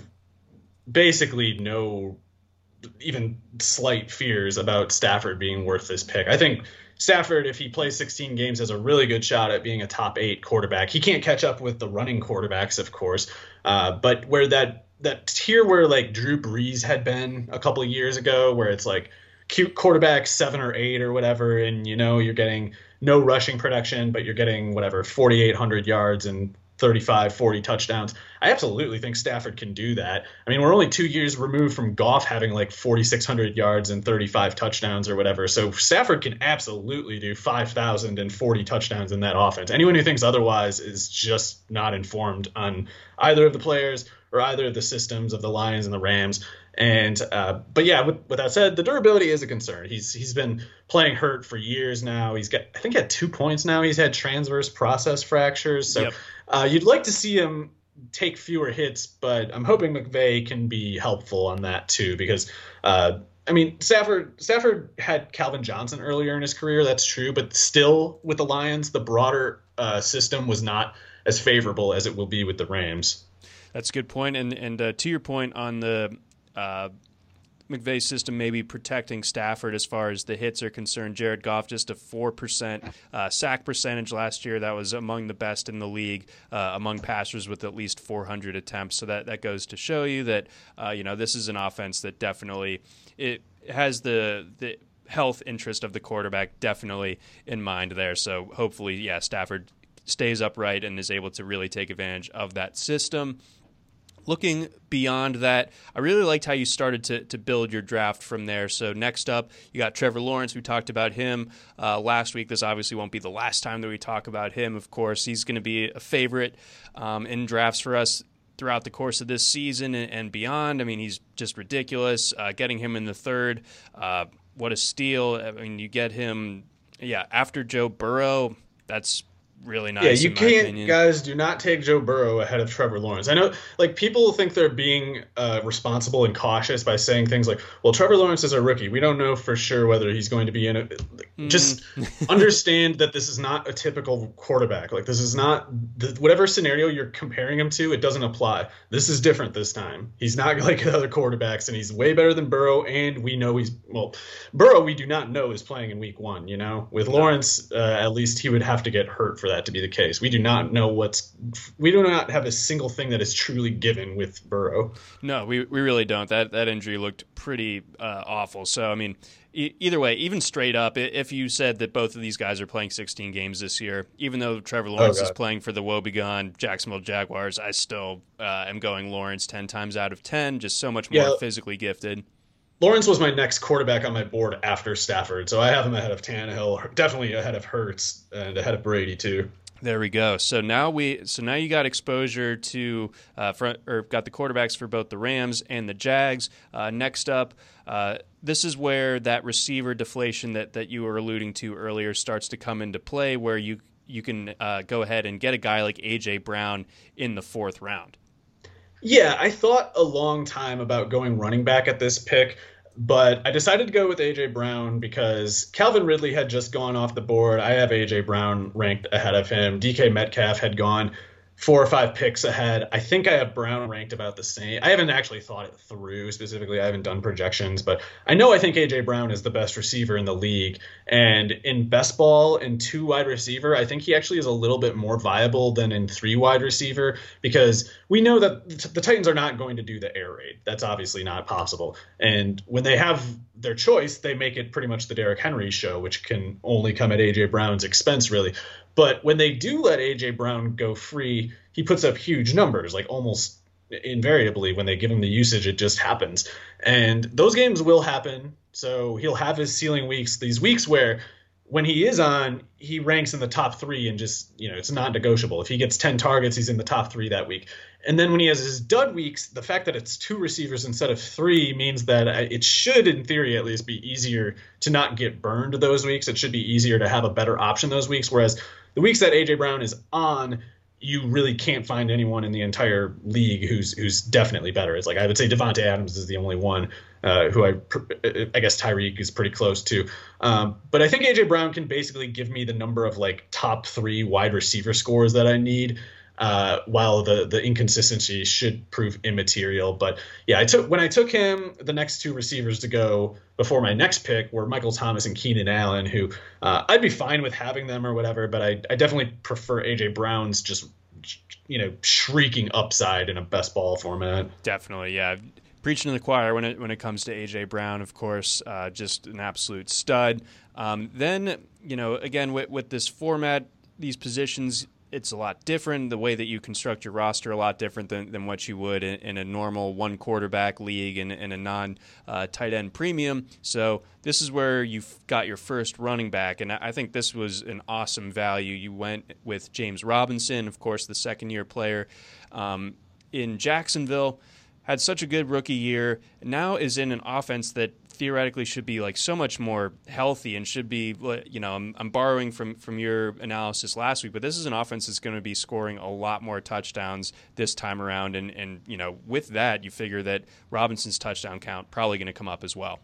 basically no even slight fears about Stafford being worth this pick. I think Stafford, if he plays sixteen games, has a really good shot at being a top eight quarterback. He can't catch up with the running quarterbacks, of course, uh, but where that that tier where like Drew Brees had been a couple of years ago, where it's like cute quarterback seven or eight or whatever, and you know you're getting no rushing production, but you're getting whatever forty-eight hundred yards and thirty-five, forty touchdowns. I absolutely think Stafford can do that. I mean, we're only two years removed from Goff having like forty-six hundred yards and thirty-five touchdowns or whatever. So Stafford can absolutely do five thousand forty touchdowns in that offense. Anyone who thinks otherwise is just not informed on either of the players or either of the systems of the Lions and the Rams. And uh, but yeah, with, with that said, the durability is a concern. He's he's been playing hurt for years now. He's got, I think, at two points now. He's had transverse process fractures. So yep. uh, you'd like to see him take fewer hits, but I'm hoping McVay can be helpful on that too, because uh, I mean, Stafford Stafford had Calvin Johnson earlier in his career. That's true, but still with the Lions, the broader uh, system was not as favorable as it will be with the Rams. That's a good point. And and uh, to your point on the Uh, McVay's system maybe protecting Stafford as far as the hits are concerned. Jared Goff just a four percent uh, sack percentage last year. That was among the best in the league uh, among passers with at least four hundred attempts. So that, that goes to show you that uh, you know this is an offense that definitely it has the the health interest of the quarterback definitely in mind there. So hopefully, yeah, Stafford stays upright and is able to really take advantage of that system. Looking beyond that, I really liked how you started to to build your draft from there. So next up, you got Trevor Lawrence. We talked about him uh, last week. This obviously won't be the last time that we talk about him, of course. He's going to be a favorite um, in drafts for us throughout the course of this season and, and beyond. I mean, he's just ridiculous. Uh, getting him in the third, uh, what a steal. I mean, you get him, yeah, after Joe Burrow, that's really nice. Yeah, you in my can't, opinion. guys, do not take Joe Burrow ahead of Trevor Lawrence. I know, like, people think they're being uh, responsible and cautious by saying things like, well, Trevor Lawrence is a rookie. We don't know for sure whether he's going to be in it. Mm. Just understand that this is not a typical quarterback. Like, this is not the, whatever scenario you're comparing him to, it doesn't apply. This is different this time. He's not like other quarterbacks, and he's way better than Burrow, and we know he's, well, Burrow we do not know is playing in week one, you know? With Lawrence, uh, at least he would have to get hurt for that to be the case. We do not know what's we do not have a single thing that is truly given with Burrow. No, we we really don't. That that injury looked pretty uh, awful. So I mean, e- either way, even straight up, if you said that both of these guys are playing sixteen games this year, even though Trevor Lawrence oh, is playing for the woebegone Jacksonville Jaguars, I still uh, am going Lawrence ten times out of ten. Just so much more yeah. physically gifted. Lawrence was my next quarterback on my board after Stafford, so I have him ahead of Tannehill, definitely ahead of Hurts, and ahead of Brady too. There we go. So now we, so now you got exposure to, uh, front, or got the quarterbacks for both the Rams and the Jags. Uh, next up, uh, this is where that receiver deflation that, that you were alluding to earlier starts to come into play, where you you can uh, go ahead and get a guy like A J Brown in the fourth round. Yeah, I thought a long time about going running back at this pick, but I decided to go with A J Brown because Calvin Ridley had just gone off the board. I have A J Brown ranked ahead of him. D K Metcalf had gone four or five picks ahead. I think I have Brown ranked about the same. I haven't actually thought it through specifically. I haven't done projections, but I know I think A J Brown is the best receiver in the league. And in best ball and two wide receiver, I think he actually is a little bit more viable than in three wide receiver, because we know that the Titans are not going to do the air raid. That's obviously not possible. And when they have their choice, they make it pretty much the Derrick Henry show, which can only come at A J Brown's expense, really. But when they do let A J Brown go free, he puts up huge numbers, like almost invariably. When they give him the usage, it just happens. And those games will happen. So he'll have his ceiling weeks, these weeks where when he is on, he ranks in the top three and just, you know, it's not negotiable. If he gets ten targets, he's in the top three that week. And then when he has his dud weeks, the fact that it's two receivers instead of three means that it should, in theory at least, be easier to not get burned those weeks. It should be easier to have a better option those weeks. Whereas the weeks that A J Brown is on, you really can't find anyone in the entire league who's who's definitely better. It's like I would say Devontae Adams is the only one uh, who I I guess Tyreek is pretty close to. Um, but I think A J Brown can basically give me the number of like top three wide receiver scores that I need. Uh, while the the inconsistency should prove immaterial. But yeah, I took when I took him, the next two receivers to go before my next pick were Michael Thomas and Keenan Allen, who uh, I'd be fine with having them or whatever, but I, I definitely prefer A J Brown's just, you know, shrieking upside in a best ball format. Definitely, yeah. Preaching to the choir when it when it comes to A J Brown, of course, uh, just an absolute stud. Um, then, you know, again, with, with this format, these positions, it's a lot different. The way that you construct your roster a lot different than, than what you would in, in a normal one quarterback league and in a non uh, tight end premium. So this is where you've got your first running back, and I think this was an awesome value. You went with James Robinson, of course, the second year player um, in Jacksonville. Had such a good rookie year, now is in an offense that theoretically should be like so much more healthy and should be, you know, I'm, I'm borrowing from, from your analysis last week, but this is an offense that's going to be scoring a lot more touchdowns this time around. And, and, you know, with that, you figure that Robinson's touchdown count probably going to come up as well.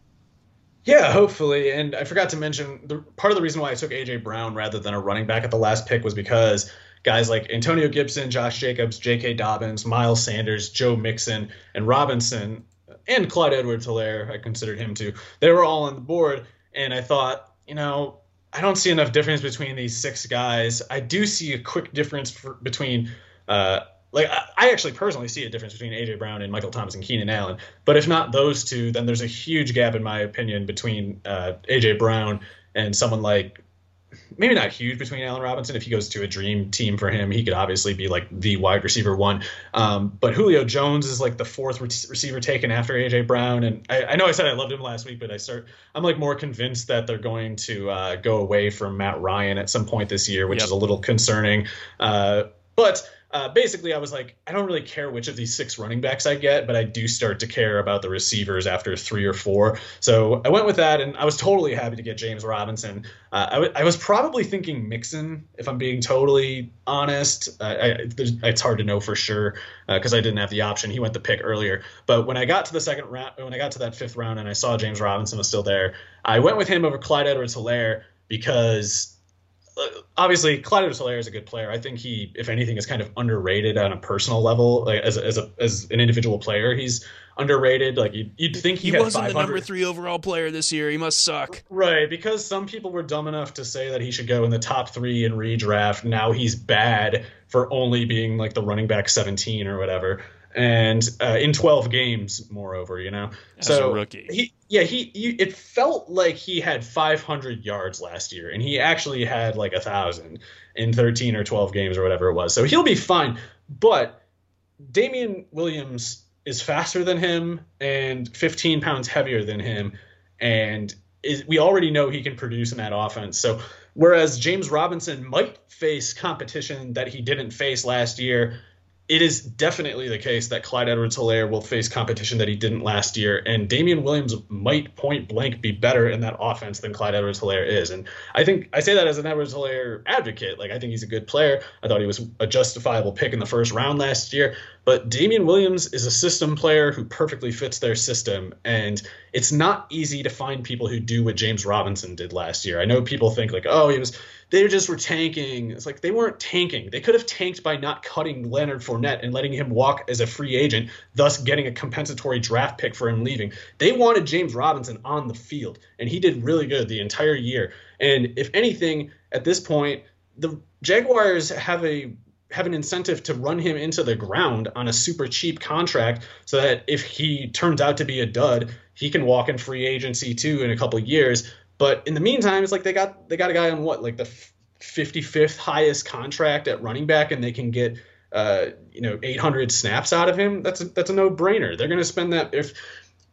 Yeah, hopefully. And I forgot to mention, the part of the reason why I took A J Brown rather than a running back at the last pick was because guys like Antonio Gibson, Josh Jacobs, J K. Dobbins, Miles Sanders, Joe Mixon, and Robinson, and Clyde Edwards-Helaire, I considered him too. They were all on the board, and I thought, you know, I don't see enough difference between these six guys. I do see a quick difference for, between, uh, like, I, I actually personally see a difference between A J Brown and Michael Thomas and Keenan Allen. But if not those two, then there's a huge gap, in my opinion, between uh, A J Brown and someone like, maybe not huge between Allen Robinson. If he goes to a dream team for him, he could obviously be like the wide receiver one. Um, but Julio Jones is like the fourth re- receiver taken after A J Brown. And I, I know I said I loved him last week, but I start, I'm like more convinced that they're going to uh, go away from Matt Ryan at some point this year, which yep. is a little concerning. Uh, but Uh, basically, I was like, I don't really care which of these six running backs I get, but I do start to care about the receivers after three or four. So I went with that, and I was totally happy to get James Robinson. Uh, I, w- I was probably thinking Mixon, if I'm being totally honest. Uh, I, it's hard to know for sure because uh, I didn't have the option. He went the pick earlier. But when I got to the second round, when I got to that fifth round and I saw James Robinson was still there, I went with him over Clyde Edwards-Helaire because obviously Clyde Edwards-Helaire is a good player. I think he, if anything, is kind of underrated on a personal level. Like as a, as a as an individual player, he's underrated. Like you'd, you'd think he, he wasn't the number three overall player this year. He must suck. Right, because some people were dumb enough to say that he should go in the top three in redraft. Now he's bad for only being like the running back seventeen or whatever. And uh, in twelve games, moreover, you know, as so a rookie, he, yeah, he, he, it felt like he had five hundred yards last year, and he actually had like a thousand in thirteen or twelve games or whatever it was. So he'll be fine. But Damian Williams is faster than him and fifteen pounds heavier than him, and is, we already know he can produce in that offense. So whereas James Robinson might face competition that he didn't face last year, it is definitely the case that Clyde Edwards-Helaire will face competition that he didn't last year, and Damian Williams might point blank be better in that offense than Clyde Edwards-Helaire is. And I think I say that as an Edwards-Helaire advocate. Like, I think he's a good player. I thought he was a justifiable pick in the first round last year. But Damian Williams is a system player who perfectly fits their system, and it's not easy to find people who do what James Robinson did last year. I know people think like, oh, he was they just were tanking. It's like they weren't tanking. They could have tanked by not cutting Leonard Fournette and letting him walk as a free agent, thus getting a compensatory draft pick for him leaving. They wanted James Robinson on the field, and he did really good the entire year. And if anything, at this point, the Jaguars have a have an incentive to run him into the ground on a super cheap contract so that if he turns out to be a dud, he can walk in free agency too in a couple of years. But in the meantime, it's like they got they got a guy on what, like the fifty-fifth highest contract at running back, and they can get uh, you know eight hundred snaps out of him. That's a, that's a no-brainer. They're going to spend that if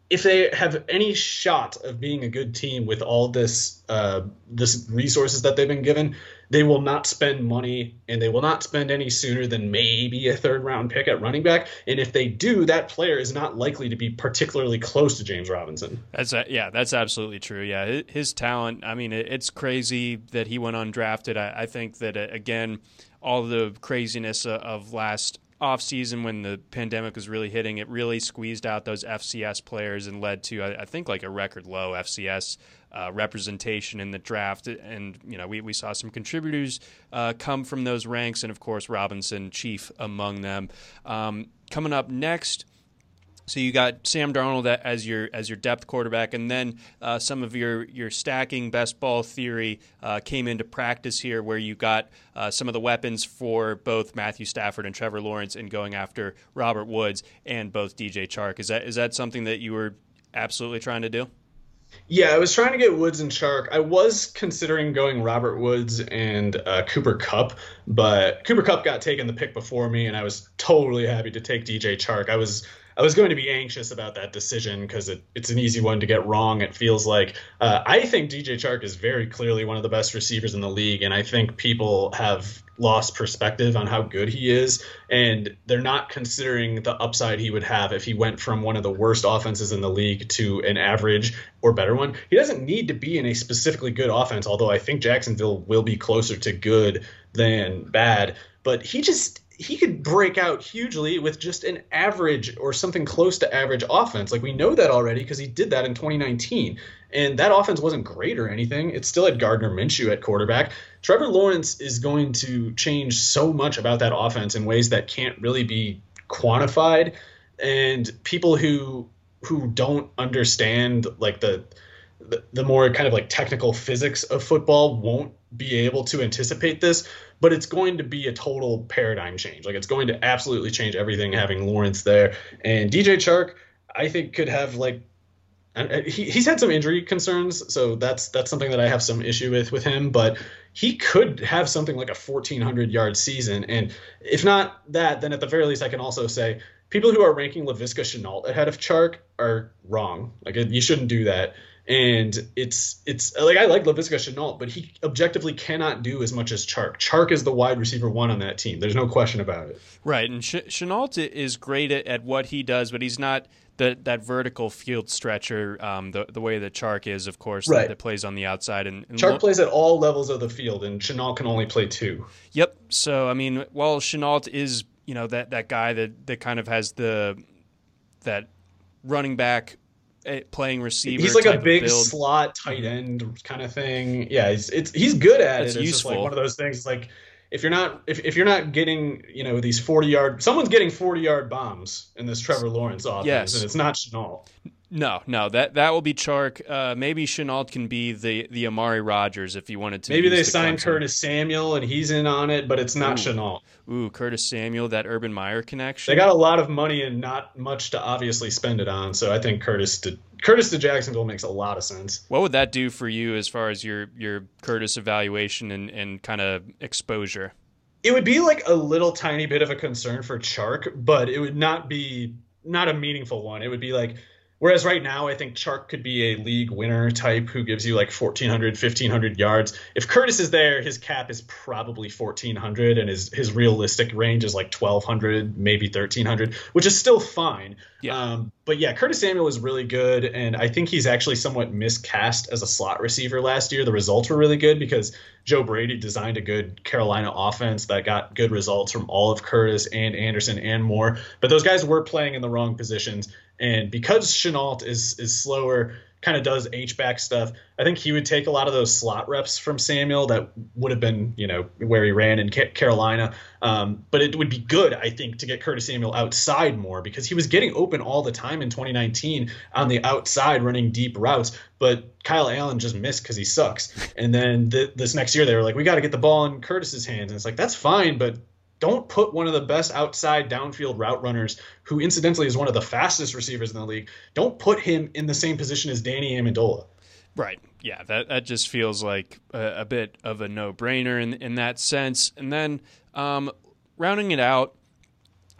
if they have any shot of being a good team with all this uh, this resources that they've been given, they will not spend money, and they will not spend any sooner than maybe a third round pick at running back. And if they do, that player is not likely to be particularly close to James Robinson. That's a, yeah, that's absolutely true. Yeah, his talent, I mean, it's crazy that he went undrafted. I, I think that, again, all the craziness of last offseason when the pandemic was really hitting, it really squeezed out those F C S players and led to, I, I think, like a record low F C S uh, representation in the draft. And, you know, we, we saw some contributors uh, come from those ranks, and, of course, Robinson, chief among them. Um, coming up next, so you got Sam Darnold as your as your depth quarterback, and then uh, some of your, your stacking best ball theory uh, came into practice here, where you got uh, some of the weapons for both Matthew Stafford and Trevor Lawrence in going after Robert Woods and both D J Chark. Is that is that something that you were absolutely trying to do? Yeah, I was trying to get Woods and Chark. I was considering going Robert Woods and uh, Cooper Kupp, but Cooper Kupp got taken the pick before me, and I was totally happy to take D J Chark. I was I was going to be anxious about that decision because it, it's an easy one to get wrong, it feels like. Uh, I think D J Chark is very clearly one of the best receivers in the league, and I think people have lost perspective on how good he is, and they're not considering the upside he would have if he went from one of the worst offenses in the league to an average or better one. He doesn't need to be in a specifically good offense, although I think Jacksonville will be closer to good than bad, but he just he could break out hugely with just an average or something close to average offense. Like, we know that already because he did that in twenty nineteen. And that offense wasn't great or anything. It still had Gardner Minshew at quarterback. Trevor Lawrence is going to change so much about that offense in ways that can't really be quantified. And people who who don't understand like the the, the more kind of like technical physics of football won't be able to anticipate this, but it's going to be a total paradigm change. Like, it's going to absolutely change everything having Lawrence there. And D J Chark, I think, could have like he, he's had some injury concerns, so that's that's something that I have some issue with with him, but he could have something like a fourteen hundred yard season. And if not that, then at the very least I can also say people who are ranking Laviska Shenault ahead of Chark are wrong. Like, you shouldn't do that. And it's it's like, I like Laviska Shenault, but he objectively cannot do as much as Chark. Chark is the wide receiver one on that team. There's no question about it. Right, and Sh- Shenault is great at, at what he does, but he's not the, that vertical field stretcher um, the the way that Chark is, of course, right. that, that plays on the outside. And, and Chark Lo- plays at all levels of the field, and Shenault can only play two. Yep. So I mean, while Shenault is, you know, that that guy that, that kind of has the that running back playing receiver. He's like a big build. slot tight end kind of thing. Yeah, he's it's he's good at That's it. It's useful. just like one of those things. Like, if you're not if, if you're not getting, you know, these forty yard, someone's getting forty yard bombs in this Trevor Lawrence offense, yes. and it's not Shenault. No, no, that that will be Chark. Uh, maybe Shenault can be the, the Amari Rodgers if you wanted to. Maybe they the signed Clemson. Curtis Samuel and he's in on it, but it's not Ooh. Shenault. Ooh, Curtis Samuel, that Urban Meyer connection. They got a lot of money and not much to obviously spend it on, so I think Curtis to Curtis to Jacksonville makes a lot of sense. What would that do for you as far as your your Curtis evaluation and, and kind of exposure? It would be like a little tiny bit of a concern for Chark, but it would not be not a meaningful one. It would be like, whereas right now I think Chark could be a league winner type who gives you like fourteen hundred, fifteen hundred yards. If Curtis is there, his cap is probably fourteen hundred and his, his realistic range is like twelve hundred, maybe thirteen hundred, which is still fine. Yeah. Um, but yeah, Curtis Samuel is really good, and I think he's actually somewhat miscast as a slot receiver last year. The results were really good because Joe Brady designed a good Carolina offense that got good results from all of Curtis and Anderson and more. But those guys were playing in the wrong positions. And because Shenault is is slower, kind of does H-back stuff, I think he would take a lot of those slot reps from Samuel that would have been, you know, where he ran in Carolina. Um, but it would be good, I think, to get Curtis Samuel outside more because he was getting open all the time in twenty nineteen on the outside running deep routes. But Kyle Allen just missed because he sucks. And then th- this next year they were like, we got to get the ball in Curtis's hands. And it's like, that's fine, but don't put one of the best outside downfield route runners, who incidentally is one of the fastest receivers in the league, don't put him in the same position as Danny Amendola. Right. Yeah, that that just feels like a, a bit of a no-brainer in in that sense. And then um, rounding it out,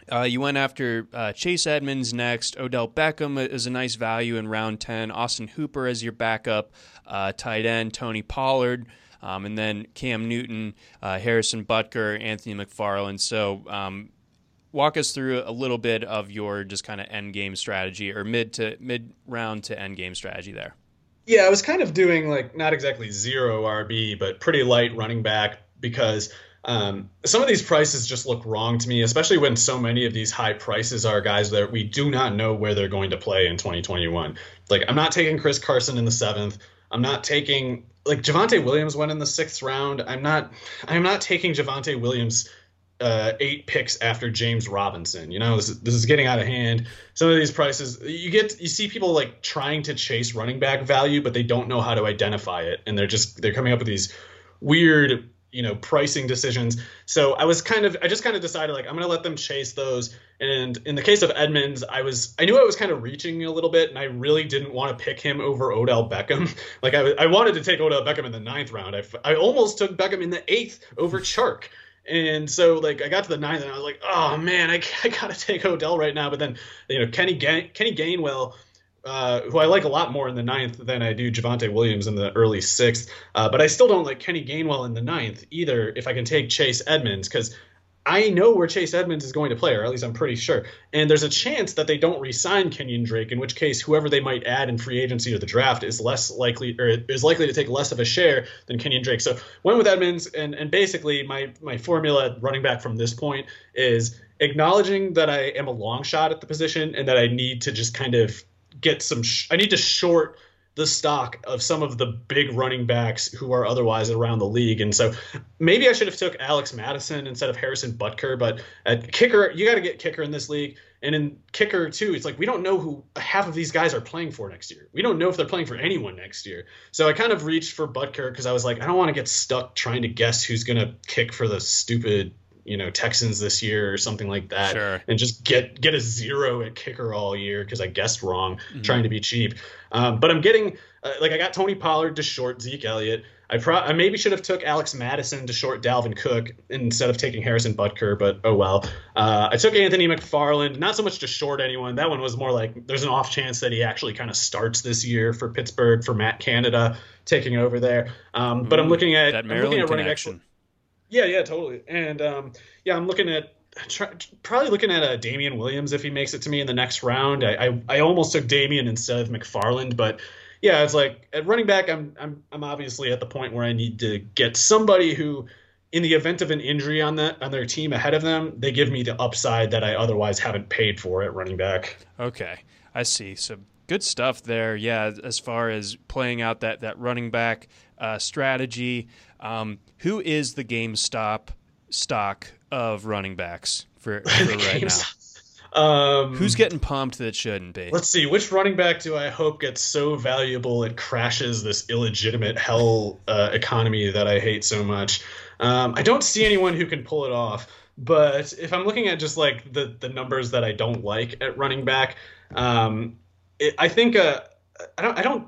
Uh, you went after uh, Chase Edmonds next. Odell Beckham is a nice value in round ten. Austin Hooper as your backup uh, tight end. Tony Pollard. Um, and then Cam Newton, uh, Harrison Butker, Anthony McFarland. So um, walk us through a little bit of your just kind of end game strategy or mid to mid round to end game strategy there. Yeah, I was kind of doing like not exactly zero R B, but pretty light running back because um, some of these prices just look wrong to me, especially when so many of these high prices are guys that we do not know where they're going to play in twenty twenty-one. Like I'm not taking Chris Carson in the seventh. I'm not taking like Javonte Williams went in the sixth round. I'm not I'm not taking Javonte Williams uh, eight picks after James Robinson. You know, this is, this is getting out of hand. Some of these prices you get you see people like trying to chase running back value, but they don't know how to identify it. And they're just they're coming up with these weird, you know, pricing decisions. So I was kind of, I just kind of decided like, I'm going to let them chase those. And in the case of Edmonds, I was, I knew I was kind of reaching a little bit and I really didn't want to pick him over Odell Beckham. Like I, I wanted to take Odell Beckham in the ninth round. I, I almost took Beckham in the eighth over Chark. And so like I got to the ninth and I was like, oh man, I, I got to take Odell right now. But then, you know, Kenny, Gain, Kenny Gainwell, Uh, who I like a lot more in the ninth than I do Javonte Williams in the early sixth. Uh, but I still don't like Kenny Gainwell in the ninth either if I can take Chase Edmonds because I know where Chase Edmonds is going to play, or at least I'm pretty sure. And there's a chance that they don't re-sign Kenyon Drake, in which case whoever they might add in free agency or the draft is less likely or is likely to take less of a share than Kenyon Drake. So went with Edmonds, and, and basically my, my formula running back from this point is acknowledging that I am a long shot at the position and that I need to just kind of get some sh- I need to short the stock of some of the big running backs who are otherwise around the league. And so maybe I should have took Alex Madison instead of Harrison Butker, but at kicker, you got to get kicker in this league. And in kicker too, it's like, we don't know who half of these guys are playing for next year. We don't know if they're playing for anyone next year. So I kind of reached for Butker because I was like, I don't want to get stuck trying to guess who's going to kick for the stupid, you know, Texans this year or something like that, sure. and just get get a zero at kicker all year because I guessed wrong, mm-hmm. trying to be cheap. Um, but I'm getting uh, like I got Tony Pollard to short Zeke Elliott. I pro- I maybe should have took Alex Madison to short Dalvin Cook instead of taking Harrison Butker, but oh well. Uh, I took Anthony McFarland, not so much to short anyone. That one was more like there's an off chance that he actually kind of starts this year for Pittsburgh for Matt Canada taking over there. Um, but I'm looking at that I'm looking at running connection. back. Yeah, yeah, totally. And um, yeah, I'm looking at try, probably looking at uh, Damian Williams if he makes it to me in the next round. I, I I almost took Damian instead of McFarland, but yeah, it's like at running back, I'm I'm I'm obviously at the point where I need to get somebody who, in the event of an injury on that on their team ahead of them, they give me the upside that I otherwise haven't paid for at running back. Okay, I see. So good stuff there. Yeah, as far as playing out that that running back uh, strategy. Um, who is the GameStop stock of running backs for, for right now? Um, Who's getting pumped that shouldn't be? Let's see. Which running back do I hope gets so valuable it crashes this illegitimate hell uh, economy that I hate so much? Um, I don't see anyone who can pull it off. But if I'm looking at just like the, the numbers that I don't like at running back, um, it, I think uh, I don't I don't.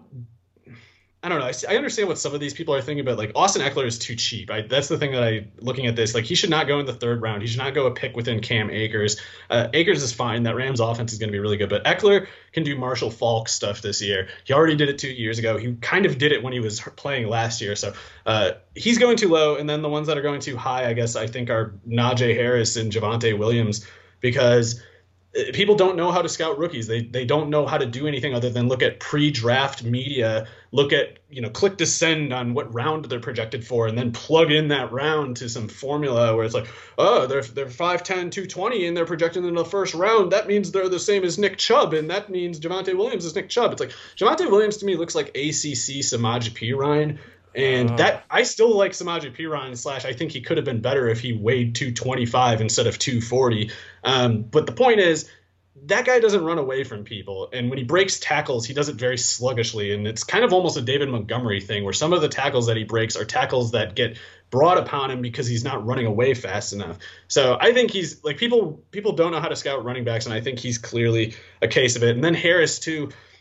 I don't know. I, see, I understand what some of these people are thinking about. Like Austin Eckler is too cheap. I, that's the thing that I looking at this. Like he should not go in the third round. He should not go a pick within Cam Akers. Uh, Akers is fine. That Rams offense is going to be really good. But Eckler can do Marshall Faulk stuff this year. He already did it two years ago. He kind of did it when he was playing last year. So uh, he's going too low. And then the ones that are going too high, I guess I think are Najee Harris and Javonte Williams because people don't know how to scout rookies. They they don't know how to do anything other than look at pre-draft media, look at, you know, click descend on what round they're projected for, and then plug in that round to some formula where it's like, oh, they're they're five ten, two twenty, and they're projected in the first round. That means they're the same as Nick Chubb, and that means Javonte Williams is Nick Chubb. It's like Javonte Williams to me looks like A C C Samaje Perine. And uh, that I still like Samaje Perine slash I think he could have been better if he weighed two twenty-five instead of two forty. Um, but the point is that guy doesn't run away from people. And when he breaks tackles, he does it very sluggishly. And it's kind of almost a David Montgomery thing where some of the tackles that he breaks are tackles that get brought upon him because he's not running away fast enough. So I think he's like people people don't know how to scout running backs. And I think he's clearly a case of it. And then Harris, too.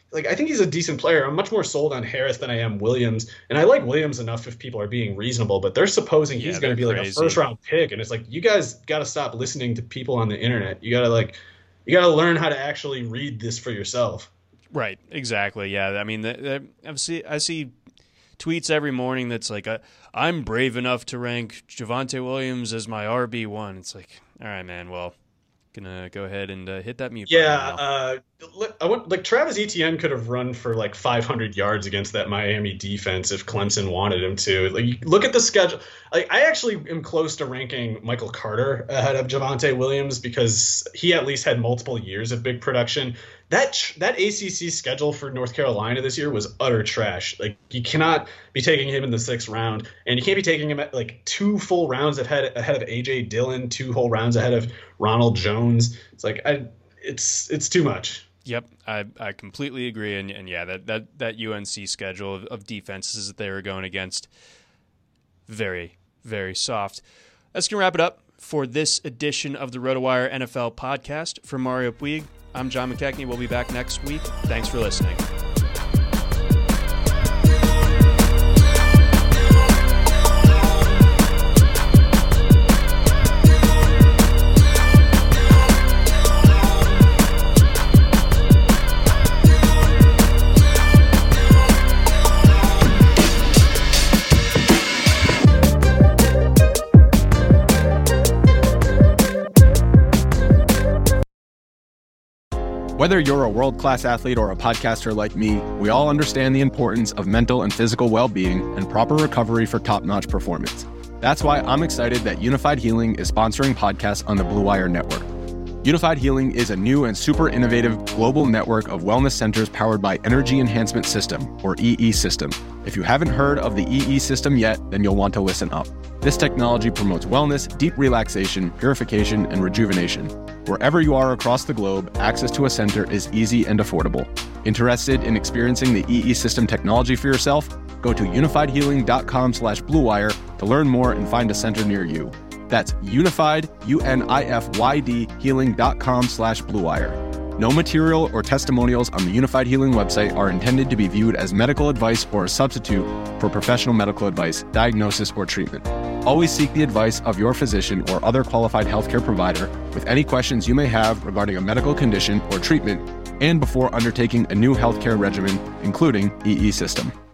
like I think he's a decent player. I'm much more sold on Harris than I am Williams, and I like Williams enough if people are being reasonable. But they're supposing yeah, he's going to be crazy. like a first round pick, and it's like you guys got to stop listening to people on the internet. You got to like you got to learn how to actually read this for yourself. Right. Exactly. Yeah. I mean, the, the, I see I see tweets every morning that's like, uh, I'm brave enough to rank Javonte Williams as my R B one. It's like, all right, man. Well. Gonna go ahead and uh, hit that mute button Yeah, now. uh, I want, like Travis Etienne could have run for like five hundred yards against that Miami defense if Clemson wanted him to. Like, look at the schedule. Like, I actually am close to ranking Michael Carter ahead of Javonte Williams because he at least had multiple years of big production. That that A C C schedule for North Carolina this year was utter trash. Like, you cannot be taking him in the sixth round, and you can't be taking him at like two full rounds ahead ahead of A J Dillon, two whole rounds ahead of Ronald Jones. It's like I, it's it's too much. Yep, I I completely agree, and and yeah, that that, that U N C schedule of, of defenses that they were going against, very very soft. That's gonna wrap it up for this edition of the RotoWire N F L podcast. For Mario Puig, I'm John McKechnie. We'll be back next week. Thanks for listening. Whether you're a world-class athlete or a podcaster like me, we all understand the importance of mental and physical well-being and proper recovery for top-notch performance. That's why I'm excited that Unified Healing is sponsoring podcasts on the Blue Wire Network. Unified Healing is a new and super innovative global network of wellness centers powered by Energy Enhancement System, or E E System. If you haven't heard of the E E System yet, then you'll want to listen up. This technology promotes wellness, deep relaxation, purification, and rejuvenation. Wherever you are across the globe, access to a center is easy and affordable. Interested in experiencing the E E System technology for yourself? Go to unified healing dot com slash blue wire to learn more and find a center near you. That's unified, U N I F Y D, healing dot com slash blue wire. No material or testimonials on the Unified Healing website are intended to be viewed as medical advice or a substitute for professional medical advice, diagnosis, or treatment. Always seek the advice of your physician or other qualified healthcare provider with any questions you may have regarding a medical condition or treatment and before undertaking a new healthcare regimen, including E E System.